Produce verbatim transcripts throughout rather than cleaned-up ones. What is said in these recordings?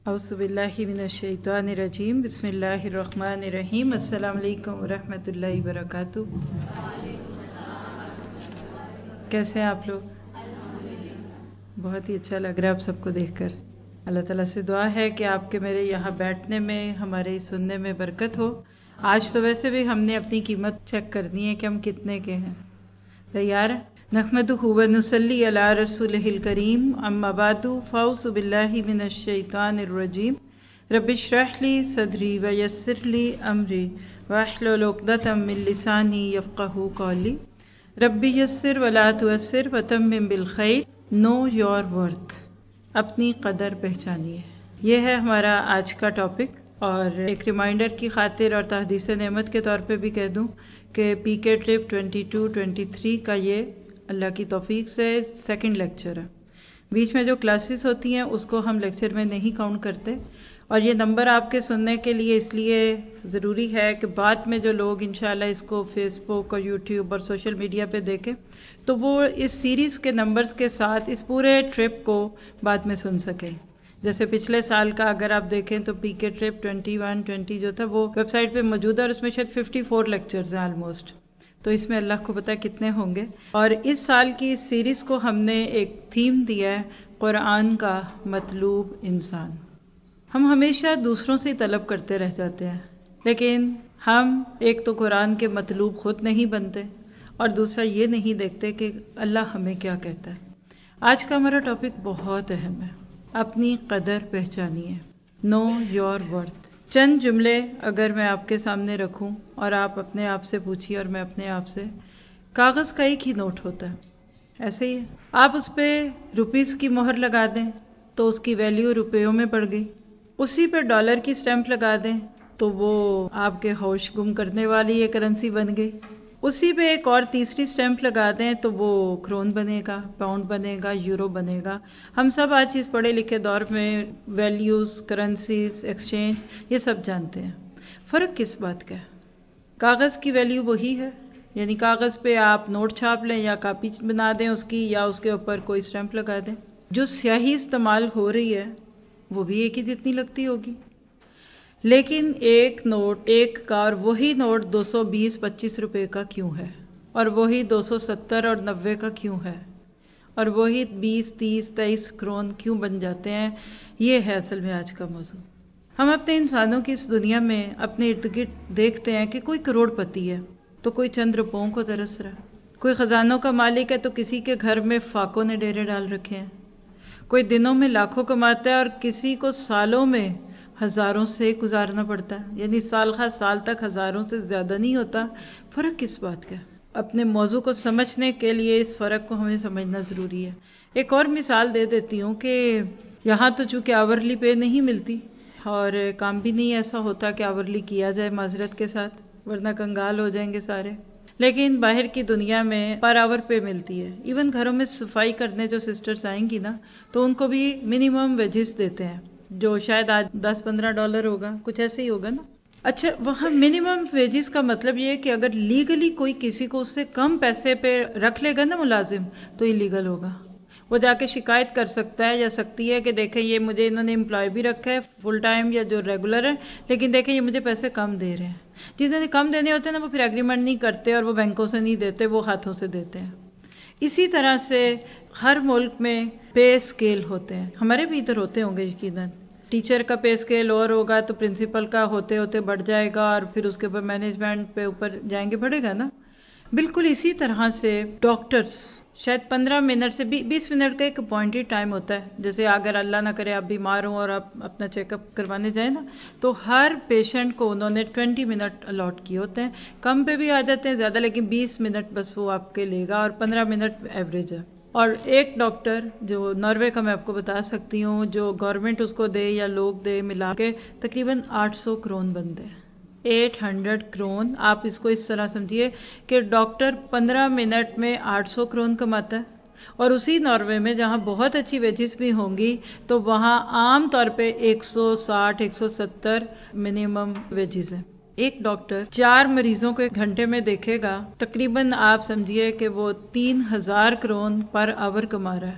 اعوذ باللہ من الشیطان الرجیم بسم اللہ الرحمن الرحیم السلام علیکم ورحمۃ اللہ وبرکاتہ۔ کیسے ہیں آپ لوگ؟ بہت ہی اچھا لگ رہا ہے آپ سب کو دیکھ کر۔ اللہ تعالیٰ سے دعا ہے کہ آپ کے میرے یہاں بیٹھنے میں، ہمارے سننے میں برکت ہو۔ آج تو ویسے بھی ہم نے اپنی قیمت چیک کرنی ہے کہ ہم کتنے کے ہیں۔ تیار؟ نحمدہ ونصلی علی رسولہ الکریم، اما بعد فاعوذ باللہ من الشیطان الرجیم، رب اشرح لی صدری ویسر لی امری واحلل عقدۃ من لسانی یفقہوا قولی، رب یسر ولا تعسر وتمم بالخیر۔ نو یور ورتھ، اپنی قدر پہچانیے، یہ ہے ہمارا آج کا ٹاپک۔ اور ایک ریمائنڈر کی خاطر اور تحدیث نعمت کے طور پہ بھی کہہ دوں کہ P K trip twenty two twenty three کا یہ اللہ کی توفیق سے سیکنڈ لیکچر ہے۔ بیچ میں جو کلاسز ہوتی ہیں اس کو ہم لیکچر میں نہیں کاؤنٹ کرتے، اور یہ نمبر آپ کے سننے کے لیے اس لیے ضروری ہے کہ بعد میں جو لوگ انشاءاللہ اس کو فیس بک اور یوٹیوب اور سوشل میڈیا پہ دیکھیں تو وہ اس سیریز کے نمبرز کے ساتھ اس پورے ٹرپ کو بعد میں سن سکیں۔ جیسے پچھلے سال کا اگر آپ دیکھیں تو پی K trip twenty one twenty جو تھا وہ ویب سائٹ پہ موجود ہے، اور اس میں شاید ففٹی فور لیکچرز ہیں آلموسٹ، تو اس میں اللہ کو پتہ کتنے ہوں گے۔ اور اس سال کی اس سیریز کو ہم نے ایک تھیم دیا ہے، قرآن کا مطلوب انسان۔ ہم ہمیشہ دوسروں سے طلب کرتے رہ جاتے ہیں، لیکن ہم ایک تو قرآن کے مطلوب خود نہیں بنتے، اور دوسرا یہ نہیں دیکھتے کہ اللہ ہمیں کیا کہتا ہے۔ آج کا ہمارا ٹاپک بہت اہم ہے، اپنی قدر پہچانیے، نو یور ورتھ۔ چند جملے اگر میں آپ کے سامنے رکھوں اور آپ اپنے آپ سے پوچھیے اور میں اپنے آپ سے، کاغذ کا ایک ہی نوٹ ہوتا ہے، ایسے ہی آپ اس پہ روپیز کی مہر لگا دیں تو اس کی ویلیو روپیوں میں بڑھ گئی، اسی پہ ڈالر کی سٹیمپ لگا دیں تو وہ آپ کے ہوش گم کرنے والی یہ کرنسی بن گئی، اسی پہ ایک اور تیسری سٹیمپ لگا دیں تو وہ کرون بنے گا، پاؤنڈ بنے گا، یورو بنے گا۔ ہم سب آج اس پڑھے لکھے دور میں ویلیوز، کرنسیز، ایکسچینج یہ سب جانتے ہیں۔ فرق کس بات کا ہے؟ کاغذ کی ویلیو وہی ہے، یعنی کاغذ پہ آپ نوٹ چھاپ لیں یا کاپی بنا دیں اس کی، یا اس کے اوپر کوئی سٹیمپ لگا دیں، جو سیاہی استعمال ہو رہی ہے وہ بھی ایک ہی جتنی لگتی ہوگی، لیکن ایک نوٹ ایک کا اور وہی نوٹ دو سو بیس پچیس روپے کا کیوں ہے، اور وہی دو سو ستر اور نوے کا کیوں ہے، اور وہی بیس تیس تیئیس کرون کیوں بن جاتے ہیں؟ یہ ہے اصل میں آج کا موضوع۔ ہم اپنے انسانوں کی اس دنیا میں اپنے ارد گرد دیکھتے ہیں کہ کوئی کروڑ پتی ہے تو کوئی چند روپوں کو ترس رہا ہے، کوئی خزانوں کا مالک ہے تو کسی کے گھر میں فاقوں نے ڈیرے ڈال رکھے ہیں، کوئی دنوں میں لاکھوں کماتا ہے اور کسی کو سالوں میں ہزاروں سے گزارنا پڑتا ہے، یعنی سال خواہ سال تک ہزاروں سے زیادہ نہیں ہوتا۔ فرق کس بات کا ہے؟ اپنے موضوع کو سمجھنے کے لیے اس فرق کو ہمیں سمجھنا ضروری ہے۔ ایک اور مثال دے دیتی ہوں کہ یہاں تو چونکہ آورلی پے نہیں ملتی اور کام بھی نہیں ایسا ہوتا کہ آورلی کیا جائے معذرت کے ساتھ، ورنہ کنگال ہو جائیں گے سارے، لیکن باہر کی دنیا میں پر آور پے ملتی ہے۔ ایون گھروں میں صفائی کرنے جو سسٹرز آئیں گی نا تو ان کو بھی منیمم ویجز دیتے ہیں، جو شاید آج دس پندرہ ڈالر ہوگا، کچھ ایسے ہی ہوگا نا۔ اچھا، وہاں منیمم ویجز کا مطلب یہ ہے کہ اگر لیگلی کوئی کسی کو اس سے کم پیسے پہ رکھ لے گا نا ملازم تو انلیگل ہوگا، وہ جا کے شکایت کر سکتا ہے یا سکتی ہے کہ دیکھیں یہ مجھے انہوں نے امپلائی بھی رکھا ہے فل ٹائم یا جو ریگولر ہے، لیکن دیکھیں یہ مجھے پیسے کم دے رہے ہیں۔ جنہوں نے کم دینے ہوتے ہیں نا وہ پھر ایگریمنٹ نہیں کرتے اور وہ بینکوں سے نہیں دیتے، وہ ہاتھوں سے دیتے ہیں۔ اسی طرح سے ہر ملک میں پے اسکیل ہوتے ہیں، ہمارے بھی ادھر ہوتے ہوں گے یقیناً۔ ٹیچر کا پے اسکیل اور ہوگا تو پرنسپل کا ہوتے ہوتے بڑھ جائے گا، اور پھر اس کے اوپر مینجمنٹ پہ اوپر جائیں گے، بڑھے گا نا۔ بالکل اسی طرح سے ڈاکٹرز شاید پندرہ منٹ سے بیس منٹ کا ایک اپوائنٹڈ ٹائم ہوتا ہے، جیسے اگر اللہ نہ کرے آپ بیمار ہوں اور آپ اپنا چیک اپ کروانے جائیں نا تو ہر پیشنٹ کو انہوں نے ٹوینٹی منٹ الاٹ کیے ہوتے ہیں، کم پہ بھی آ جاتے ہیں زیادہ، لیکن بیس منٹ بس وہ آپ کے لے گا، اور پندرہ منٹ ایوریج ہے۔ اور ایک ڈاکٹر جو ناروے کا میں آپ کو بتا سکتی ہوں، جو گورنمنٹ اس کو دے یا لوگ دے ملا کے تقریباً آٹھ سو کرون بنتے ہیں، ایٹ ہنڈریڈ کرون۔ آپ اس کو اس طرح سمجھیے کہ ڈاکٹر پندرہ منٹ میں آٹھ سو کرون کماتا ہے، اور اسی ناروے میں جہاں بہت اچھی ویجز بھی ہوں گی تو وہاں عام طور پہ ایک سو ساٹھ ایک سو ستر منیمم ویجز ہیں۔ ایک ڈاکٹر چار مریضوں کو ایک گھنٹے میں دیکھے گا، تقریباً آپ سمجھیے کہ وہ تین ہزار کرون پر آور کما رہا ہے۔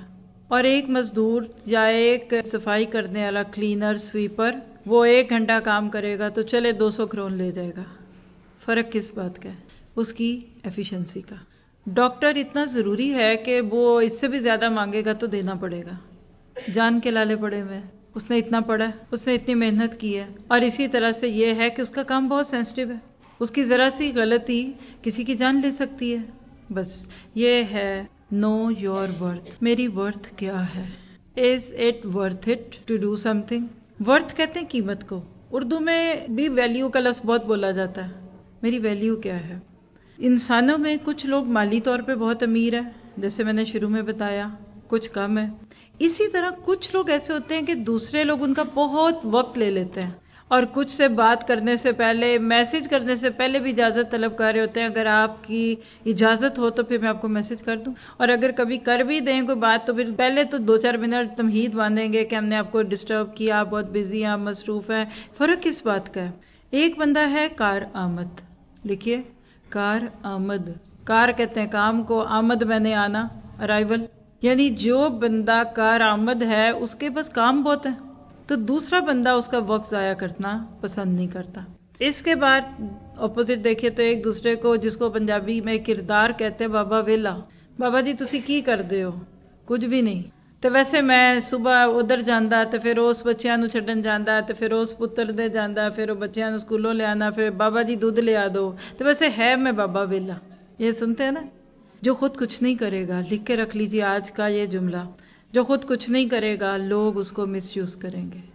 اور ایک مزدور یا ایک صفائی کرنے والا کلینر سویپر وہ ایک گھنٹہ کام کرے گا تو چلے دو سو کرون لے جائے گا. فرق کس بات کا ہے؟ اس کی ایفیشنسی کا. ڈاکٹر اتنا ضروری ہے کہ وہ اس سے بھی زیادہ مانگے گا تو دینا پڑے گا. جان کے لالے پڑے ہوئے ہیں، اس نے اتنا پڑھا ہے، اس نے اتنی محنت کی ہے. اور اسی طرح سے یہ ہے کہ اس کا کام بہت سینسٹیو ہے، اس کی ذرا سی غلطی کسی کی جان لے سکتی ہے. بس یہ ہے نو یور ورتھ. میری ورتھ کیا ہے؟ Is it worth it to do something? Worth کہتے ہیں قیمت کو. اردو میں بھی ویلیو کا لفظ بہت بولا جاتا ہے. میری ویلیو کیا ہے؟ انسانوں میں کچھ لوگ مالی طور پہ بہت امیر ہیں، جیسے میں نے شروع میں بتایا، کچھ کم ہے. اسی طرح کچھ لوگ ایسے ہوتے ہیں کہ دوسرے لوگ ان کا بہت وقت لے لیتے ہیں اور کچھ سے بات کرنے سے پہلے، میسج کرنے سے پہلے بھی اجازت طلب کر رہے ہوتے ہیں. اگر آپ کی اجازت ہو تو پھر میں آپ کو میسج کر دوں، اور اگر کبھی کر بھی دیں کوئی بات تو پھر پہلے تو دو چار منٹ تمہید باندھیں گے کہ ہم نے آپ کو ڈسٹرب کیا، آپ بہت بزی ہیں، آپ مصروف ہیں. فرق کس بات کا ہے؟ ایک بندہ ہے کار آمد. لکھیے کار آمد. کار کہتے ہیں کام کو، آمد میں نے آنا، ارائیول. یعنی جو بندہ کار آمد ہے اس کے پاس کام بہت ہے، تو دوسرا بندہ اس کا وقت ضائع کرنا پسند نہیں کرتا. اس کے بعد اپوزٹ دیکھیے تو ایک دوسرے کو، جس کو پنجابی میں کردار کہتے ہیں، بابا ویلا. بابا جی تسی کی کردے ہو؟ کچھ بھی نہیں. تو ویسے میں صبح ادھر جانا تو پھر اس بچیاں نو چھڈن جانا، تو پھر اس پتر دے جانا، پھر وہ بچیاں نو سکولوں لے آنا، پھر بابا جی دودھ لے آ دو. تو ویسے ہے میں بابا ویلا. یہ سنتے ہیں نا؟ جو خود کچھ نہیں کرے گا، لکھ کے رکھ لیجیے آج کا یہ جملہ، جو خود کچھ نہیں کرے گا لوگ اس کو مس یوز کریں گے.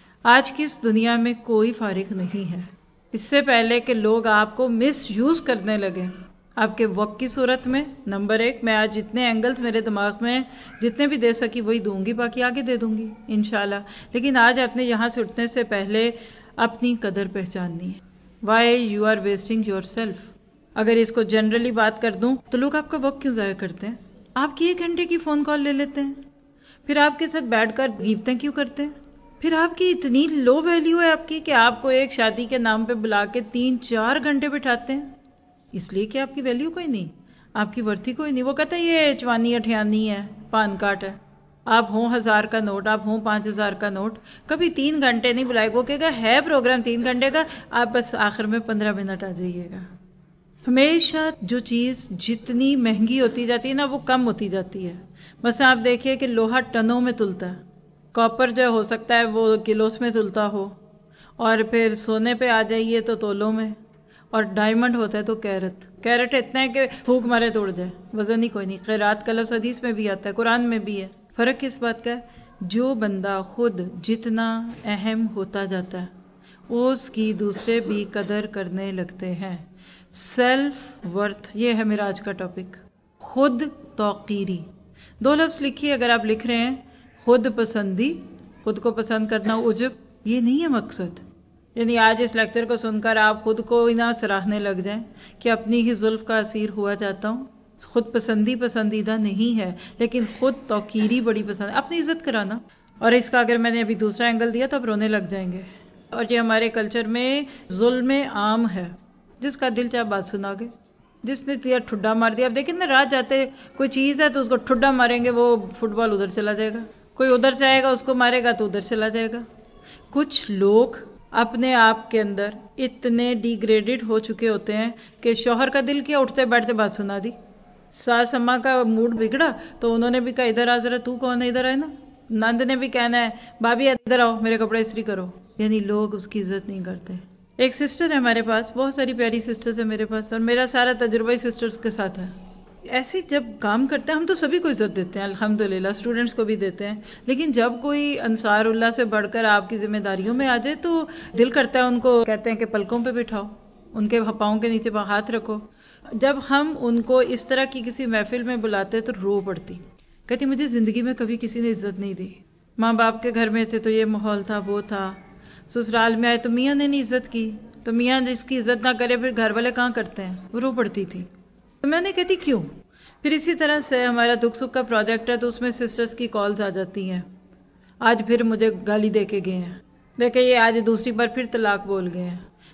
آج کی اس دنیا میں کوئی فارغ نہیں ہے اس سے پہلے کہ لوگ آپ کو مس یوز کرنے لگے. آپ کے وقت کی صورت میں نمبر ایک، میں آج جتنے اینگلز میرے دماغ میں جتنے بھی دے سکی وہی دوں گی، باقی آگے دے دوں گی انشاءاللہ. لیکن آج آپ نے یہاں سے اٹھنے سے پہلے اپنی قدر پہچاننی ہے. Why you are wasting yourself. اگر اس کو جنرلی بات کر دوں تو لوگ آپ کا وقت کیوں ضائع کرتے ہیں؟ آپ کی ایک گھنٹے کی فون کال لے لیتے ہیں، پھر آپ کے ساتھ بیٹھ کر غیبتیں کیوں کرتے ہیں؟ پھر آپ کی اتنی لو ویلیو ہے آپ کی کہ آپ کو ایک شادی کے نام پہ بلا کے تین چار گھنٹے بٹھاتے ہیں، اس لیے کہ آپ کی ویلیو کوئی نہیں، آپ کی ورتھی کوئی نہیں. وہ کہتے ہیں یہ چوانی اٹھیانی ہے، پان کاٹ ہے. آپ ہوں ہزار کا نوٹ، آپ ہوں پانچ ہزار کا نوٹ، کبھی تین گھنٹے نہیں بلائے. وہ کہے گا ہے پروگرام تین گھنٹے کا، آپ بس آخر میں پندرہ منٹ آ جائیے گا. ہمیشہ جو چیز جتنی مہنگی ہوتی جاتی ہے نا وہ کم ہوتی جاتی ہے. بس آپ دیکھیے کہ لوہا ٹنوں میں تلتا ہے، کاپر جو ہو سکتا ہے وہ کلوز میں تلتا ہو، اور پھر سونے پہ آ جائیے تو تولوں میں، اور ڈائمنڈ ہوتا ہے تو کیرٹ. کیرٹ اتنا ہے کہ پھونک مارے توڑ جائے، وزن ہی کوئی نہیں. قیرات کا لفظ حدیث میں بھی آتا ہے، قرآن میں بھی ہے. فرق کس بات کا ہے؟ جو بندہ خود جتنا اہم ہوتا جاتا ہے اس کی دوسرے بھی قدر کرنے لگتے ہیں. سیلف ورتھ، یہ ہے میرا آج کا ٹاپک. خود توقیری. دو لفظ لکھیے اگر آپ لکھ رہے ہیں. خود پسندی، خود کو پسند کرنا، عجب، یہ نہیں ہے مقصد. یعنی آج اس لیکچر کو سن کر آپ خود کو ہی نہ سراہنے لگ جائیں کہ اپنی ہی زلف کا اسیر ہوا جاتا ہوں. خود پسندی پسندیدہ نہیں ہے، لیکن خود توقیری بڑی پسند ہے، اپنی عزت کرانا. اور اس کا اگر میں نے ابھی دوسرا اینگل دیا تو آپ رونے لگ جائیں گے. اور یہ ہمارے کلچر میں ظلم عام ہے. جس کا دل چاہے بات سنا گے، جس نے دیا ٹھڈا مار دیا. اب دیکھیں نا، راہ جاتے کوئی چیز ہے تو اس کو ٹھڈا ماریں گے، وہ فٹ بال ادھر چلا جائے گا. کوئی ادھر سے آئے گا اس کو مارے گا تو ادھر چلا جائے گا. کچھ لوگ اپنے آپ کے اندر اتنے ڈی گریڈڈ ہو چکے ہوتے ہیں کہ شوہر کا دل کیا، اٹھتے بیٹھتے بات سنا دی. ساس اماں کا موڈ بگڑا تو انہوں نے بھی کہا ادھر آ ذرا، تو کون ہے ادھر آئے نا. نند نے بھی کہنا ہے بھابھی ادھر آؤ میرے کپڑے استری کرو. یعنی لوگ اس کی عزت نہیں کرتے. ایک سسٹر ہے ہمارے پاس، بہت ساری پیاری سسٹرز ہیں میرے پاس، اور میرا سارا تجربہ ہی سسٹرز کے ساتھ ہے. ایسے جب کام کرتے ہیں ہم تو سبھی کو عزت دیتے ہیں الحمدللہ، اسٹوڈنٹس کو بھی دیتے ہیں، لیکن جب کوئی انصار اللہ سے بڑھ کر آپ کی ذمہ داریوں میں آ جائے تو دل کرتا ہے ان کو، کہتے ہیں کہ پلکوں پہ بٹھاؤ، ان کے پاؤں کے نیچے ہاتھ رکھو. جب ہم ان کو اس طرح کی کسی محفل میں بلاتے تو رو پڑتی، کہتی مجھے زندگی میں کبھی کسی نے عزت نہیں دی. ماں باپ کے گھر میں تھے تو یہ ماحول تھا، وہ تھا. سسرال میں آئے تو میاں نے نہیں عزت کی، تو میاں جس کی عزت نہ کرے پھر گھر والے کہاں کرتے ہیں. وہ رو پڑتی تھی. تو میں نے کہتی کیوں. پھر اسی طرح سے ہمارا دکھ سکھ کا پروجیکٹ ہے تو اس میں سسٹرز کی کالز آ جاتی ہیں. آج پھر مجھے گالی دے کے گئے ہیں، دیکھیں یہ آج دوسری بار پھر طلاق بول گئے ہیں،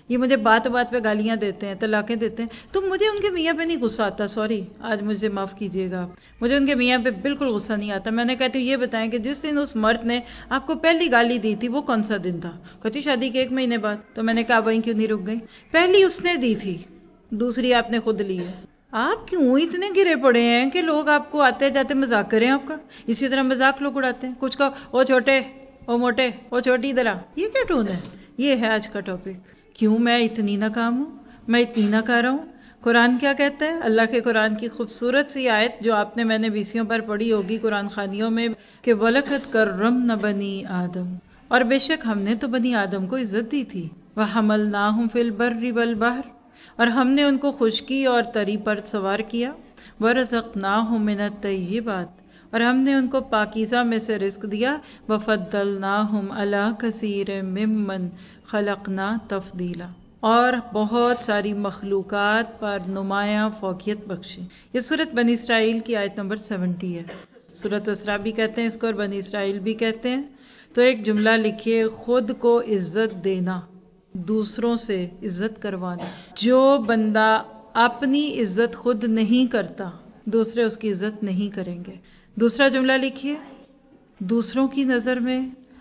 یہ مجھے بات بات پہ گالیاں دیتے ہیں، طلاقیں دیتے ہیں، تو مجھے ان کے میاں پہ نہیں غصہ آتا. سوری، آج مجھے معاف کیجیے گا، مجھے ان کے میاں پہ بالکل غصہ نہیں آتا. میں نے کہتی ہوں یہ بتائیں کہ جس دن اس مرد نے آپ کو پہلی گالی دی تھی وہ کون سا دن تھا؟ کہتی شادی کے ایک مہینے بعد. تو میں نے کہا وہیں کیوں نہیں رک گئی؟ پہلی اس نے دی تھی، دوسری آپ نے خود لی ہے. آپ کیوں اتنے گرے پڑے ہیں کہ لوگ آپ کو آتے جاتے مذاق کریں آپ کا؟ اسی طرح مذاق لوگ اڑاتے ہیں، کچھ کا او چھوٹے، او موٹے، او چھوٹی ذرا. یہ کیا ٹون ہے؟ یہ ہے آج کا ٹاپک. کیوں میں اتنی ناکام ہوں، میں اتنی ناکارہ ہوں؟ قرآن کیا کہتا ہے؟ اللہ کے قرآن کی خوبصورت سی آیت جو آپ نے میں نے بیسیوں پر پڑھی ہوگی قرآن خوانیوں میں، کہ وَلَقَدْ كَرَّمْنَا بَنِي آدم، اور بے شک ہم نے تو بنی آدم کو عزت دی تھی. وَحَمَلْنَاهُمْ فِي الْبَرِّ وَالْبَحْرِ، اور ہم نے ان کو خشکی اور تری پر سوار کیا. وَرَزَقْنَاهُمْ مِنَ الطَّيِّبَاتِ، اور ہم نے ان کو پاکیزہ میں سے رزق دیا. وَفَضَّلْنَاهُمْ عَلَىٰ كَثِيرٍ مِّمَّنْ خَلَقْنَا تَفْضِيلًا، اور بہت ساری مخلوقات پر نمایاں فوقیت بخشی. یہ سورۃ بنی اسرائیل کی آیت نمبر سیونٹی ہے. سورۃ اسراء بھی کہتے ہیں اس کو اور بنی اسرائیل بھی کہتے ہیں. تو ایک جملہ لکھیے، خود کو عزت دینا، دوسروں سے عزت کروانا. جو بندہ اپنی عزت خود نہیں کرتا دوسرے اس کی عزت نہیں کریں گے. دوسرا جملہ لکھیے، دوسروں کی نظر میں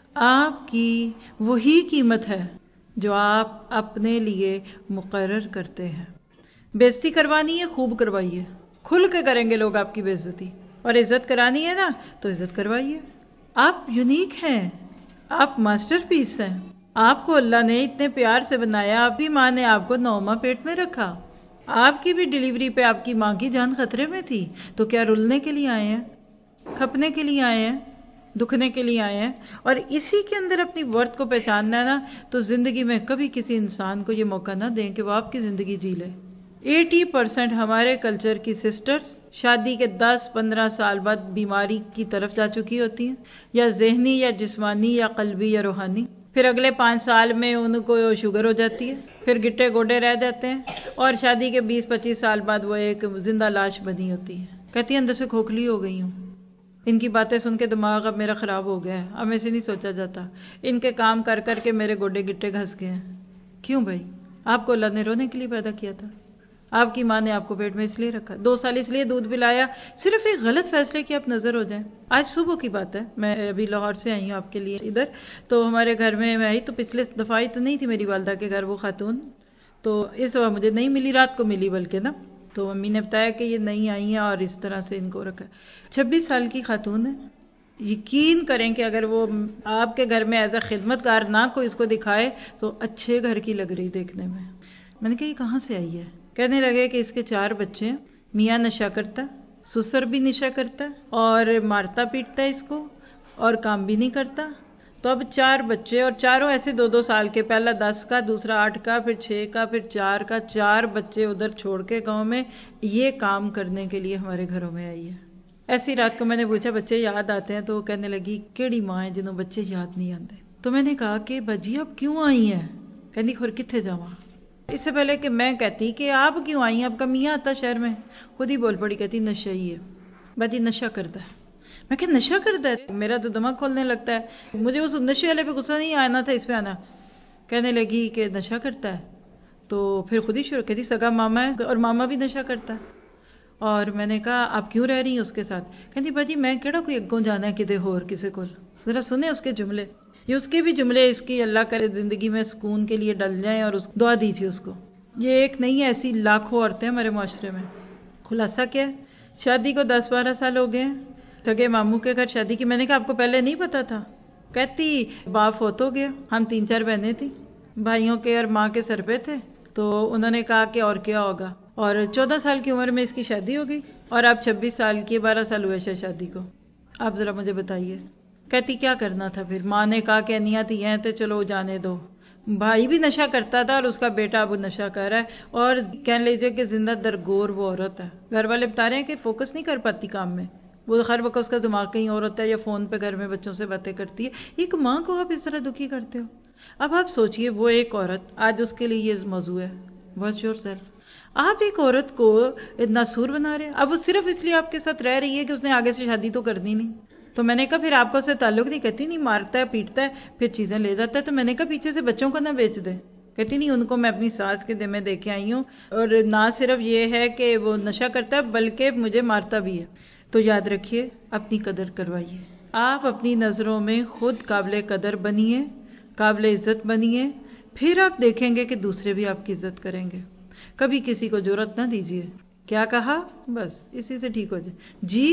آپ کی وہی قیمت ہے جو آپ اپنے لیے مقرر کرتے ہیں. بےزتی کروانی ہے، خوب کروائیے، کھل کے کریں گے لوگ آپ کی بے عزتی. اور عزت کرانی ہے نا تو عزت کروائیے. آپ یونیک ہیں، آپ ماسٹر پیس ہیں. آپ کو اللہ نے اتنے پیار سے بنایا، آپ کی ماں نے آپ کو نو ماہ پیٹ میں رکھا، آپ کی بھی ڈیلیوری پہ آپ کی ماں کی جان خطرے میں تھی. تو کیا رلنے کے لیے آئے ہیں؟ کھپنے کے لیے آئے ہیں؟ دکھنے کے لیے آئے ہیں؟ اور اسی کے اندر اپنی ورتھ کو پہچاننا ہے نا، تو زندگی میں کبھی کسی انسان کو یہ موقع نہ دیں کہ وہ آپ کی زندگی جی لے. ایٹی پرسنٹ ہمارے کلچر کی سسٹرز شادی کے دس پندرہ سال بعد بیماری کی طرف جا چکی ہوتی ہیں، یا ذہنی یا جسمانی یا قلبی یا روحانی. پھر اگلے پانچ سال میں ان کو شوگر ہو جاتی ہے، پھر گٹے گوڈے رہ جاتے ہیں، اور شادی کے بیس پچیس سال بعد وہ ایک زندہ لاش بنی ہوتی ہے. کہتی ہے اندر سے کھوکھلی ہو گئی ہوں، ان کی باتیں سن کے دماغ اب میرا خراب ہو گیا ہے، اب میں سے نہیں سوچا جاتا، ان کے کام کر کر کے میرے گوڈے گٹے گھس گئے ہیں. کیوں بھائی؟ آپ کو اللہ نے رونے کے لیے پیدا کیا تھا، آپ کی ماں نے آپ کو پیٹ میں اس لیے رکھا، دو سال اس لیے دودھ پلایا، صرف ایک غلط فیصلے کی آپ نظر ہو جائیں. آج صبح کی بات ہے، میں ابھی لاہور سے آئی ہوں آپ کے لیے ادھر. تو ہمارے گھر میں میں آئی تو پچھلے دفعہ تو نہیں تھی میری والدہ کے گھر وہ خاتون، تو اس دفعہ مجھے نہیں ملی، رات کو ملی بلکہ نا. تو امی نے بتایا کہ یہ نہیں آئی ہیں اور اس طرح سے ان کو رکھا. چھبیس سال کی خاتون ہے. یقین کریں کہ اگر وہ آپ کے گھر میں ایز اے خدمت گار نہ کوئی اس کو دکھائے تو اچھے گھر کی لگ رہی دیکھنے میں. میں نے کہا یہ کہاں سے آئی ہے؟ کہنے لگے کہ اس کے چار بچے ہیں، میاں نشہ کرتا ہے، سسر بھی نشہ کرتا ہے اور مارتا پیٹتا ہے اس کو، اور کام بھی نہیں کرتا. تو اب چار بچے، اور چاروں ایسے دو دو سال کے، پہلا دس کا، دوسرا آٹھ کا، پھر چھ کا، پھر چار کا، چار بچے ادھر چھوڑ کے گاؤں میں یہ کام کرنے کے لیے ہمارے گھروں میں آئی ہے. ایسی رات کو میں نے پوچھا بچے یاد آتے ہیں؟ تو وہ کہنے لگی کیڑی ماں ہے جنہوں بچے یاد نہیں آتے. تو میں نے کہا کہ بجی اب کیوں آئی ہیں؟ کہنی خور کتنے جاواں. اس سے پہلے کہ میں کہتی کہ آپ کیوں آئی ہیں، آپ کا میاں آتا شہر میں، خود ہی بول پڑی، کہتی نشہ ہی ہے باجی، نشہ کرتا ہے. میں کہ نشہ کرتا ہے؟ میرا تو دماغ کھولنے لگتا ہے، مجھے اس نشے والے پہ غصہ نہیں آنا تھا، اس پہ آنا. کہنے لگی کہ نشہ کرتا ہے. تو پھر خود ہی شروع کہتی سگا ماما ہے اور ماما بھی نشہ کرتا ہے. اور میں نے کہا آپ کیوں رہ رہی ہیں اس کے ساتھ؟ کہتی باجی میں کیڑا کوئی اگوں جانا ہے کدے ہور کسے کول. ذرا سنیں اس کے جملے، یہ اس کے بھی جملے، اس کی اللہ کرے زندگی میں سکون کے لیے ڈل جائیں، اور اس دعا دیجیے اس کو. یہ ایک نہیں ہے، ایسی لاکھوں عورتیں ہمارے معاشرے میں. خلاصہ کیا ہے؟ شادی کو دس بارہ سال ہو گئے ہیں، سگے ماموں کے گھر شادی کی. میں نے کہا آپ کو پہلے نہیں پتا تھا؟ کہتی باپ فوت ہو گیا، ہم تین چار بہنیں تھیں، بھائیوں کے اور ماں کے سر پہ تھے، تو انہوں نے کہا کہ اور کیا ہوگا، اور چودہ سال کی عمر میں اس کی شادی ہو گئی، اور آپ چھبیس سال کی، بارہ سال ہوئے شاید شادی کو. آپ ذرا مجھے بتائیے. کہتی کیا کرنا تھا پھر؟ ماں نے کہا کہ انیاں تھی ہیں تو چلو جانے دو. بھائی بھی نشہ کرتا تھا اور اس کا بیٹا اب نشہ کر رہا ہے، اور کہنے لیجیے کہ زندہ درگور وہ عورت ہے. گھر والے بتا رہے ہیں کہ فوکس نہیں کر پاتی کام میں، وہ ہر وقت اس کا دماغ کہیں اور ہوتا ہے، یا فون پہ گھر میں بچوں سے باتیں کرتی ہے. ایک ماں کو آپ اس طرح دکھی کرتے ہو. اب آپ سوچئے وہ ایک عورت، آج اس کے لیے یہ موضوع ہے، واچ یور سیلف. آپ ایک عورت کو ناسور بنا رہے ہیں. اب وہ صرف اس لیے آپ کے ساتھ رہ رہی ہے کہ اس نے آگے سے شادی تو کرنی نہیں. تو میں نے کہا پھر آپ کو اسے تعلق نہیں. کہتی نہیں، مارتا ہے پیٹتا ہے پھر چیزیں لے جاتا ہے. تو میں نے کہا پیچھے سے بچوں کو نہ بیچ دے. کہتی نہیں، ان کو میں اپنی ساس کے دل میں دے کے آئی ہوں، اور نہ صرف یہ ہے کہ وہ نشہ کرتا ہے بلکہ مجھے مارتا بھی ہے۔ تو یاد رکھیے، اپنی قدر کروائیے، آپ اپنی نظروں میں خود قابل قدر بنیے، قابل عزت بنیے، پھر آپ دیکھیں گے کہ دوسرے بھی آپ کی عزت کریں گے۔ کبھی کسی کو جرأت نہ دیجیے، کیا کہا بس اسی سے ٹھیک ہو جائے، جی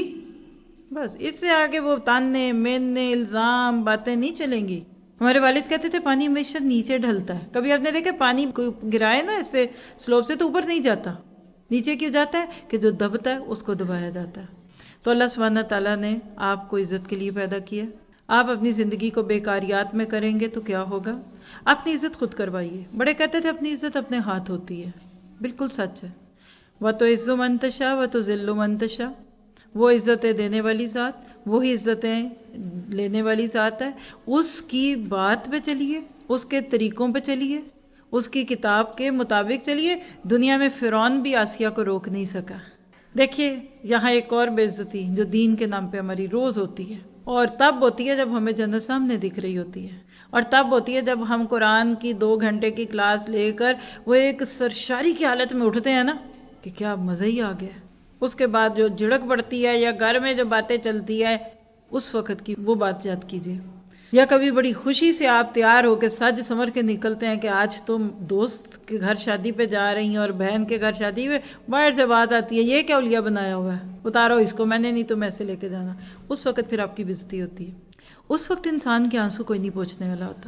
بس اس سے آگے وہ تانے مینے الزام باتیں نہیں چلیں گی۔ ہمارے والد کہتے تھے پانی ہمیشہ نیچے ڈھلتا ہے، کبھی آپ نے دیکھا پانی گرائے نا ایسے سلوپ سے تو اوپر نہیں جاتا، نیچے کیوں جاتا ہے کہ جو دبتا ہے اس کو دبایا جاتا ہے۔ تو اللہ سبحانہ تعالیٰ نے آپ کو عزت کے لیے پیدا کیا، آپ اپنی زندگی کو بیکاریات میں کریں گے تو کیا ہوگا؟ اپنی عزت خود کروائیے۔ بڑے کہتے تھے اپنی عزت اپنے ہاتھ ہوتی ہے، بالکل سچ ہے۔ وَتُعِزُّ مَن تَشَاءُ وَتُذِلُّ مَن تَشَاءُ، وہ عزتیں دینے والی ذات، وہی عزتیں لینے والی ذات ہے۔ اس کی بات پہ چلیے، اس کے طریقوں پہ چلیے، اس کی کتاب کے مطابق چلیے۔ دنیا میں فرعون بھی آسیہ کو روک نہیں سکا۔ دیکھیے یہاں ایک اور بے عزتی جو دین کے نام پہ ہماری روز ہوتی ہے، اور تب ہوتی ہے جب ہمیں جنت سامنے دکھ رہی ہوتی ہے، اور تب ہوتی ہے جب ہم قرآن کی دو گھنٹے کی کلاس لے کر وہ ایک سرشاری کی حالت میں اٹھتے ہیں نا کہ کیا مزہ ہی آ گیا۔ اس کے بعد جو جھڑک پڑتی ہے یا گھر میں جو باتیں چلتی ہے اس وقت کی وہ بات یاد کیجیے۔ یا کبھی بڑی خوشی سے آپ تیار ہو کے سج سنور کے نکلتے ہیں کہ آج تم دوست کے گھر شادی پہ جا رہی ہیں اور بہن کے گھر شادی پہ، باہر سے بات آتی ہے یہ کیا اولیاء بنایا ہوا ہے، اتارو اس کو، میں نے نہیں تم ایسے لے کے جانا۔ اس وقت پھر آپ کی بے عزتی ہوتی ہے، اس وقت انسان کے آنسو کوئی نہیں پوچھنے والا ہوتا۔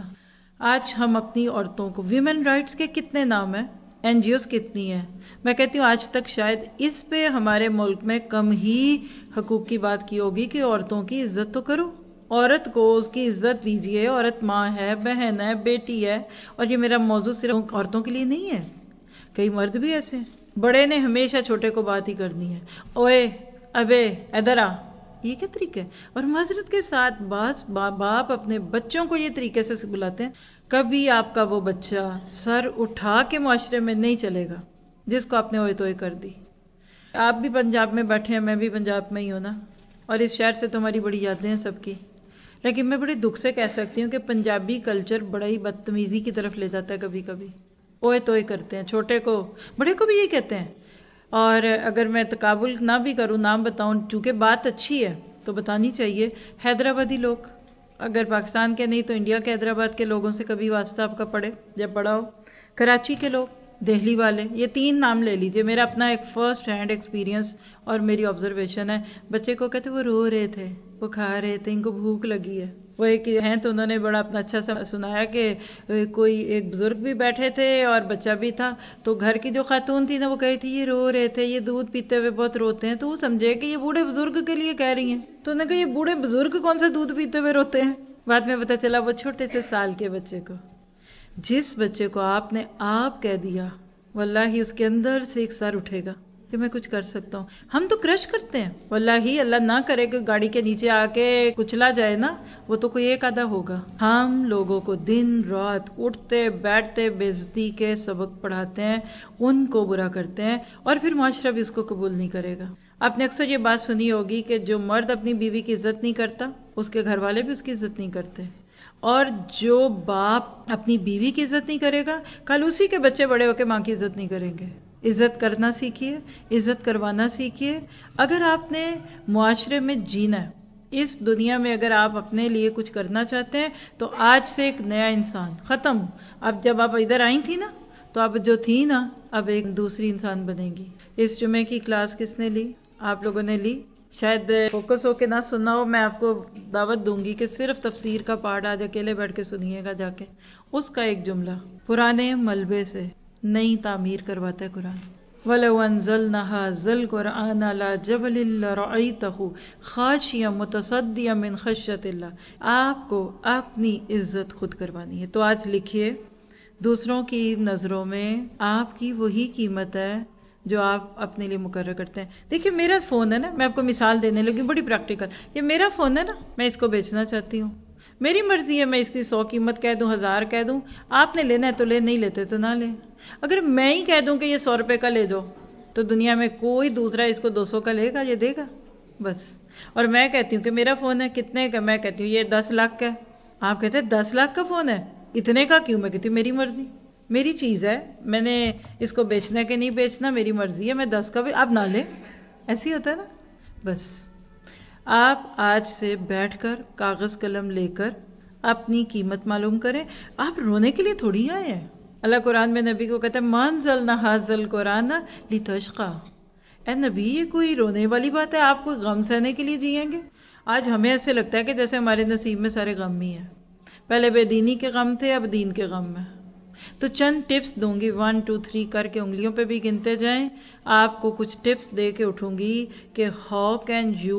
آج ہم اپنی عورتوں کو، ویمن رائٹس کے کتنے نام ہیں، این جی اوز کتنی ہیں، میں کہتی ہوں آج تک شاید اس پہ ہمارے ملک میں کم ہی حقوق کی بات کی ہوگی کہ عورتوں کی عزت تو کرو، عورت کو اس کی عزت دیجیے، عورت ماں ہے، بہن ہے، بیٹی ہے۔ اور یہ میرا موضوع صرف عورتوں کے لیے نہیں ہے، کئی مرد بھی ایسے ہیں، بڑے نے ہمیشہ چھوٹے کو بات ہی کرنی ہے، اوے ابے ادھر آ، یہ کیا طریقہ ہے؟ اور معذرت کے ساتھ بعض باپ اپنے بچوں کو یہ طریقے سے بلاتے ہیں، کبھی آپ کا وہ بچہ سر اٹھا کے معاشرے میں نہیں چلے گا جس کو آپ نے اوئے توئے کر دی۔ آپ بھی پنجاب میں بیٹھے ہیں، میں بھی پنجاب میں ہی ہوں نا، اور اس شہر سے تو ہماری بڑی یادیں ہیں سب کی، لیکن میں بڑے دکھ سے کہہ سکتی ہوں کہ پنجابی کلچر بڑا ہی بدتمیزی کی طرف لے جاتا ہے، کبھی کبھی اوئے توئے کرتے ہیں، چھوٹے کو بڑے کو بھی یہی کہتے ہیں۔ اور اگر میں تقابل نہ بھی کروں، نام بتاؤں، چونکہ بات اچھی ہے تو بتانی چاہیے، حیدرآبادی لوگ، اگر پاکستان کے نہیں تو انڈیا کے حیدرآباد کے لوگوں سے کبھی واسطہ آپ کا پڑے جب پڑا ہو، کراچی کے لوگ، دہلی والے، یہ تین نام لے لیجئے، میرا اپنا ایک فرسٹ ہینڈ ایکسپیرینس اور میری آبزرویشن ہے۔ بچے کو کہتے وہ رو رہے تھے، وہ کھا رہے تھے، ان کو بھوک لگی ہے، وہ ایک ہیں تو انہوں نے بڑا اپنا اچھا سا سنایا کہ کوئی ایک بزرگ بھی بیٹھے تھے اور بچہ بھی تھا، تو گھر کی جو خاتون تھی نا وہ کہی تھی یہ رو رہے تھے، یہ دودھ پیتے ہوئے بہت روتے ہیں، تو وہ سمجھے کہ یہ بوڑھے بزرگ کے لیے کہہ رہی ہیں، تو انہوں نے کہا یہ بوڑھے بزرگ کون سا دودھ پیتے ہوئے روتے ہیں؟ بعد میں پتہ چلا وہ چھوٹے سے سال کے بچے کو، جس بچے کو آپ نے آپ کہہ دیا، واللہ اس کے اندر سے ایک سر اٹھے گا کہ میں کچھ کر سکتا ہوں۔ ہم تو کرش کرتے ہیں، واللہ اللہ نہ کرے کہ گاڑی کے نیچے آ کے کچلا جائے نا، وہ تو کوئی ایک آدھا ہوگا۔ ہم لوگوں کو دن رات اٹھتے بیٹھتے بے عزتی کے سبق پڑھاتے ہیں، ان کو برا کرتے ہیں، اور پھر معاشرہ بھی اس کو قبول نہیں کرے گا۔ آپ نے اکثر یہ بات سنی ہوگی کہ جو مرد اپنی بیوی کی عزت نہیں کرتا اس کے گھر والے بھی اس کی عزت نہیں کرتے، اور جو باپ اپنی بیوی کی عزت نہیں کرے گا کل اسی کے بچے بڑے ہو کے ماں کی عزت نہیں کریں گے۔ عزت کرنا سیکھیے، عزت کروانا سیکھیے۔ اگر آپ نے معاشرے میں جینا ہے، اس دنیا میں اگر آپ اپنے لیے کچھ کرنا چاہتے ہیں تو آج سے ایک نیا انسان ختم۔ اب جب آپ ادھر آئی تھی نا تو اب جو تھی نا اب ایک دوسری انسان بنے گی۔ اس جمعے کی کلاس کس نے لی؟ آپ لوگوں نے لی؟ شاید فوکس ہو کے نہ سننا ہو، میں آپ کو دعوت دوں گی کہ صرف تفسیر کا پارٹ آج اکیلے بیٹھ کے سنیے گا جا کے۔ اس کا ایک جملہ، پرانے ملبے سے نئی تعمیر کرواتا ہے قرآن۔ وَلَوْ أَنزَلْنَا هَٰذَا الْقُرْآنَ عَلَىٰ جَبَلٍ لَّرَأَيْتَهُ خَاشِعًا مُتَصَدِّعًا مِّنْ خَشْيَةِ اللَّهِ۔ آپ کو اپنی عزت خود کروانی ہے، تو آج لکھیے، دوسروں کی نظروں میں آپ کی وہی قیمت ہے جو آپ اپنے لیے مقرر کرتے ہیں۔ دیکھیے میرا فون ہے نا، میں آپ کو مثال دینے لگی بڑی پریکٹیکل، یہ میرا فون ہے نا، میں اس کو بیچنا چاہتی ہوں، میری مرضی ہے، میں اس کی سو قیمت کہہ دوں، ہزار کہہ دوں، آپ نے لینا ہے تو لے، نہیں لیتے تو نہ لیں۔ اگر میں ہی کہہ دوں کہ یہ سو روپے کا لے جاؤ تو دنیا میں کوئی دوسرا اس کو دو سو کا لے گا، یہ دے گا بس۔ اور میں کہتی ہوں کہ میرا فون ہے کتنے کا، میں کہتی ہوں یہ دس لاکھ کا ہے، آپ کہتے ہیں دس لاکھ کا فون ہے، اتنے کا کیوں؟ میں کہتی ہوں میری مرضی، میری چیز ہے, میں نے اس کو بیچنا کہ نہیں بیچنا میری مرضی ہے, میں دس کا بھی آپ نہ لیں, ایسے ہی ہوتا ہے نا. بس آپ آج سے بیٹھ کر کاغذ قلم لے کر اپنی قیمت معلوم کریں. آپ رونے کے لیے تھوڑی آئے ہیں. اللہ قرآن میں نبی کو کہتا ہے منزلنا ھذل قرآن لتشقى. اے نبی یہ کوئی رونے والی بات ہے, آپ کوئی غم سہنے کے لیے جیئیں گے؟ آج ہمیں ایسے لگتا ہے کہ جیسے ہمارے نصیب میں سارے غم ہی ہیں. پہلے بے دینی کے غم تھے, اب دین کے غم میں. تو چند ٹپس دوں گی, ون ٹو تھری کر کے انگلیوں پہ بھی گنتے جائیں. آپ کو کچھ ٹپس دے کے اٹھوں گی کہ how can you